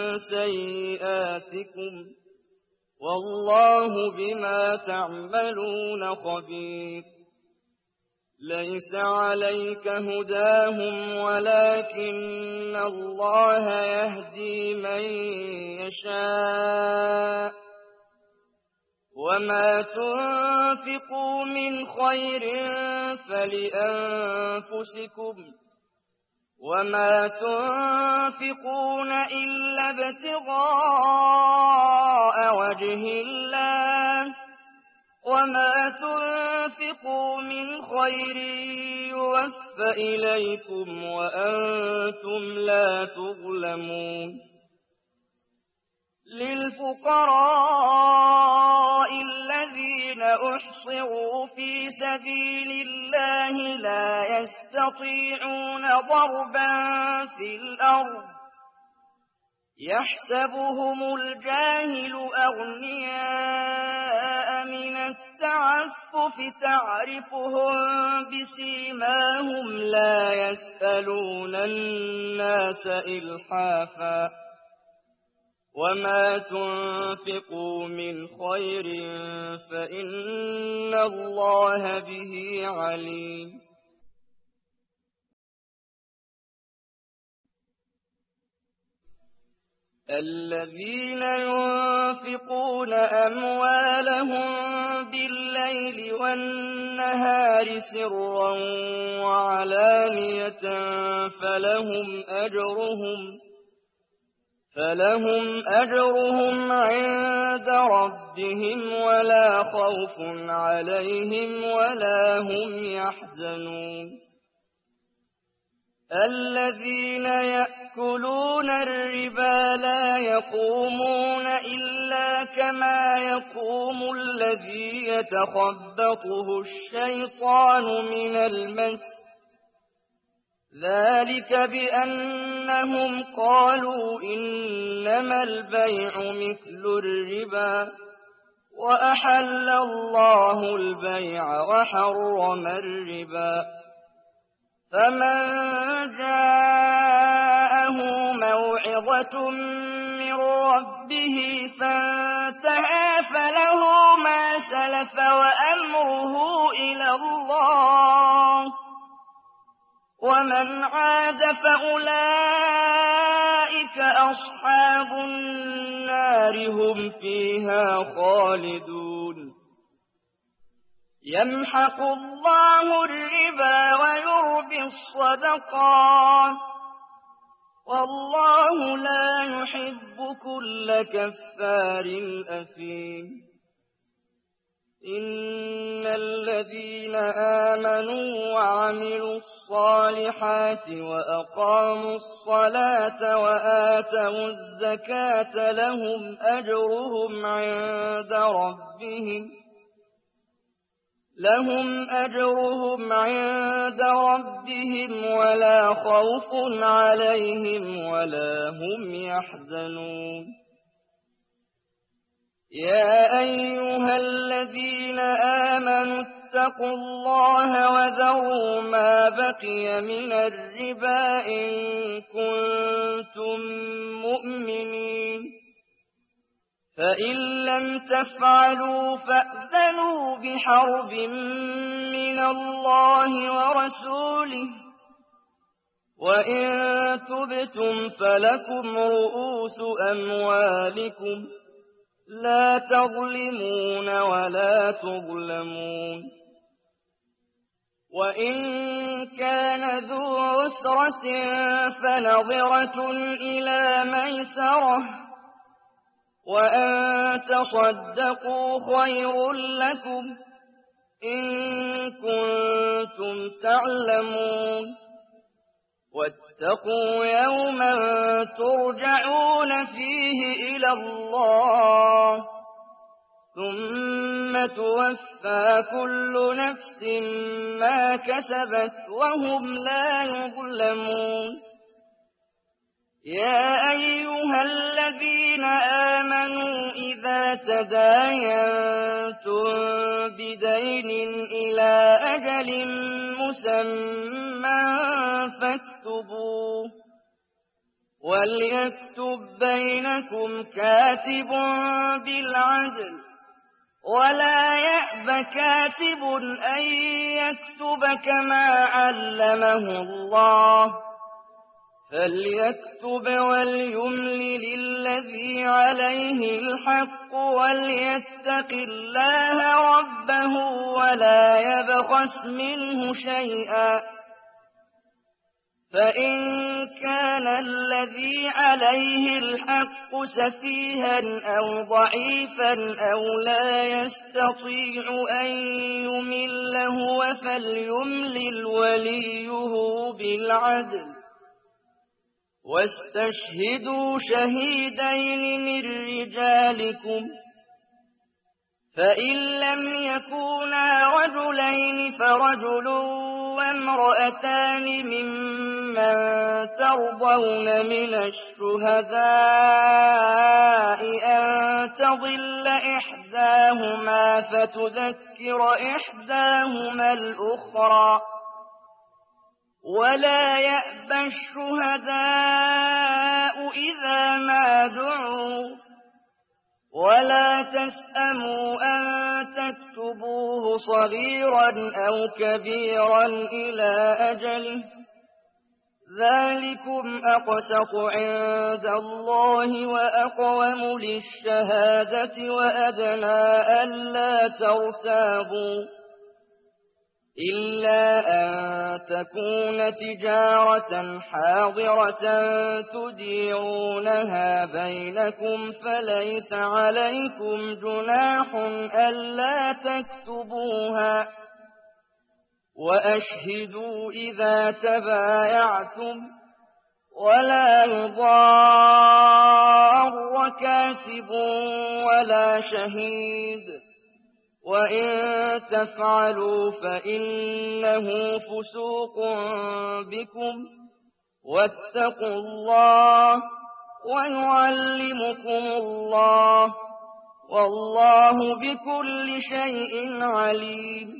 سيئاتكم والله بما تعملون خبير ليس عليك هداهم ولكن الله يهدي من يشاء وما تنفقوا من خير فلأنفسكم وما تنفقون إلا ابتغاء وجه الله وما تنفقوا من خير يوفى إليكم وأنتم لا تظلمون للفقراء الذين أحصروا في سبيل الله لا يستطيعون ضربا في الأرض يحسبهم الجاهل أغنياء من التعفف تعرفهم بسيماهم لا يسألون الناس إلحافا وما تنفقوا من خير فإن الله به عليم الذين ينفقون أموالهم بالليل والنهار سرا وعلانية فلهم أجرهم عند ربهم ولا خوف عليهم ولا هم يحزنون الذين يأكلون الربا لا يقومون إلا كما يقوم الذي يتخبطه الشيطان من المس ذلك بأنهم قالوا إنما البيع مثل الربا وأحل الله البيع وحرم الربا فمن جاءه موعظة من ربه فانتهى فله ما سلف وأمره إلى الله ومن عاد فأولئك أصحاب النار هم فيها خالدون يمحق الله الربا ويربي الصدقات والله لا يحب كل كفار أثيم إن الذين آمنوا وعملوا الصالحات وأقاموا الصلاة وآتوا الزكاة لهم أجرهم عند ربهم ولا خوف عليهم ولا هم يحزنون يا أيها الذين آمنوا اتقوا الله وذروا ما بقي من الربا إن كنتم مؤمنين فإن لم تفعلوا فأذنوا بحرب من الله ورسوله وإن تبتم فلكم رؤوس أموالكم لا تظلمون ولا تظلمون وإن كان ذو عسرة فنظرة إلى ميسرة وأن تصدقوا خير لكم إن كنتم تعلمون واتقوا يوما ترجعون فيه إلى الله ثم توفى كل نفس ما كسبت وهم لا يظلمون يا أيها الذين آمنوا إذا تداينتم بدين إلى أجل مسمى فاكتبوه وليكتب بينكم كاتب بالعدل ولا يأب كاتب أن يكتب كما علمه الله فليكتب وليملل الذي عليه الحق وليتق الله ربه ولا يبخس منه شيئا فإن كان الذي عليه الحق سفيها أو ضعيفا أو لا يستطيع أن يمل هو فليملل وليه بالعدل واستشهدوا شهيدين من رجالكم فإن لم يكونا رجلين فرجل وامرأتان ممن ترضون من الشهداء أن تضل إحداهما فتذكر إحداهما الأخرى ولا يأبى الشهداء إذا ما دعوا ولا تسأموا أن تكتبوه صغيرا أو كبيرا إلى أجله ذلكم أقسط عند الله وأقوم للشهادة وأدنى ألا ترتابوا إلا أن تكون تجارة حاضرة تديرونها بينكم فليس عليكم جناح ألا تكتبوها وأشهدوا إذا تبايعتم ولا يضار كاتب ولا شهيد وإن تفعلوا فإنه فسوق بكم واتقوا الله ويعلمكم الله والله بكل شيء عليم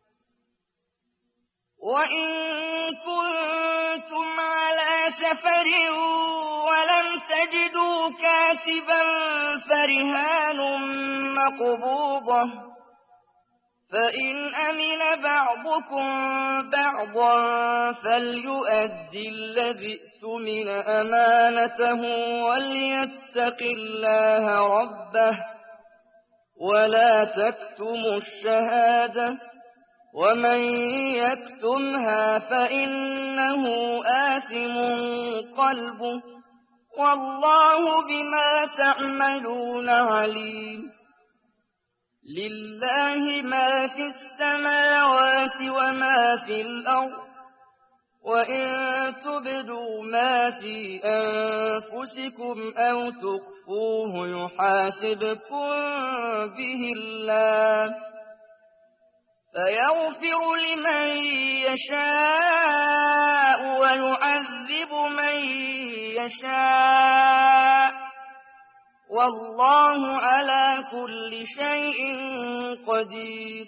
وإن كنتم على سفر ولم تجدوا كاتبا فرهان مقبوضة فإن أمن بعضكم بعضا فليؤدي الذي اؤتمن أمانته وليتق الله ربه ولا تكتموا الشهادة ومن يكتمها فإنه آثم قلبه والله بما تعملون عليم لله ما في السماوات وما في الأرض وإن تبدوا ما في أنفسكم أو تخفوه يحاسبكم به الله فيغفر لمن يشاء ويعذب من يشاء والله على كل شيء قدير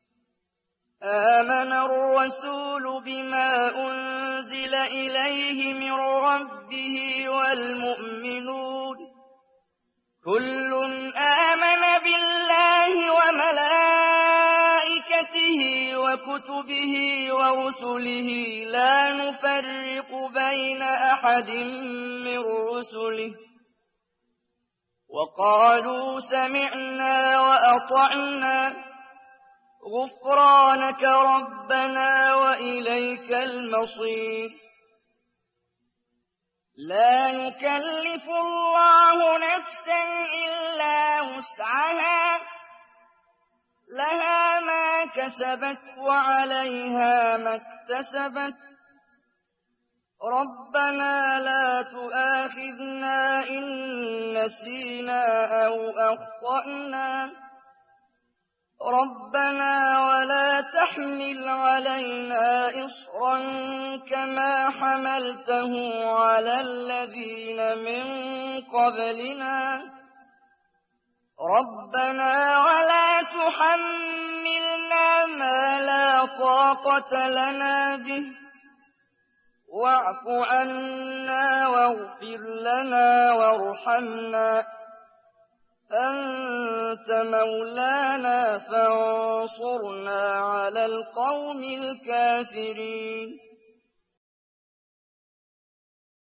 آمن الرسول بما أنزل إليه من ربه والمؤمنون كل آمن بالله وملائكته وكتبه ورسله لا نفرق بين أحد من رسله وقالوا سمعنا وأطعنا غفرانك ربنا وإليك المصير لا يكلف الله نفسا إلا وسعها لها ما كسبت وعليها ما اكتسبت ربنا لا تؤاخذنا إن نسينا أو أخطأنا ربنا ولا تحمل علينا إصرا كما حملته على الذين من قبلنا ربنا ولا تحملنا ما لا طاقة لنا به واعف عنا واغفر لنا وارحمنا أنت مولانا فانصرنا على القوم الكافرين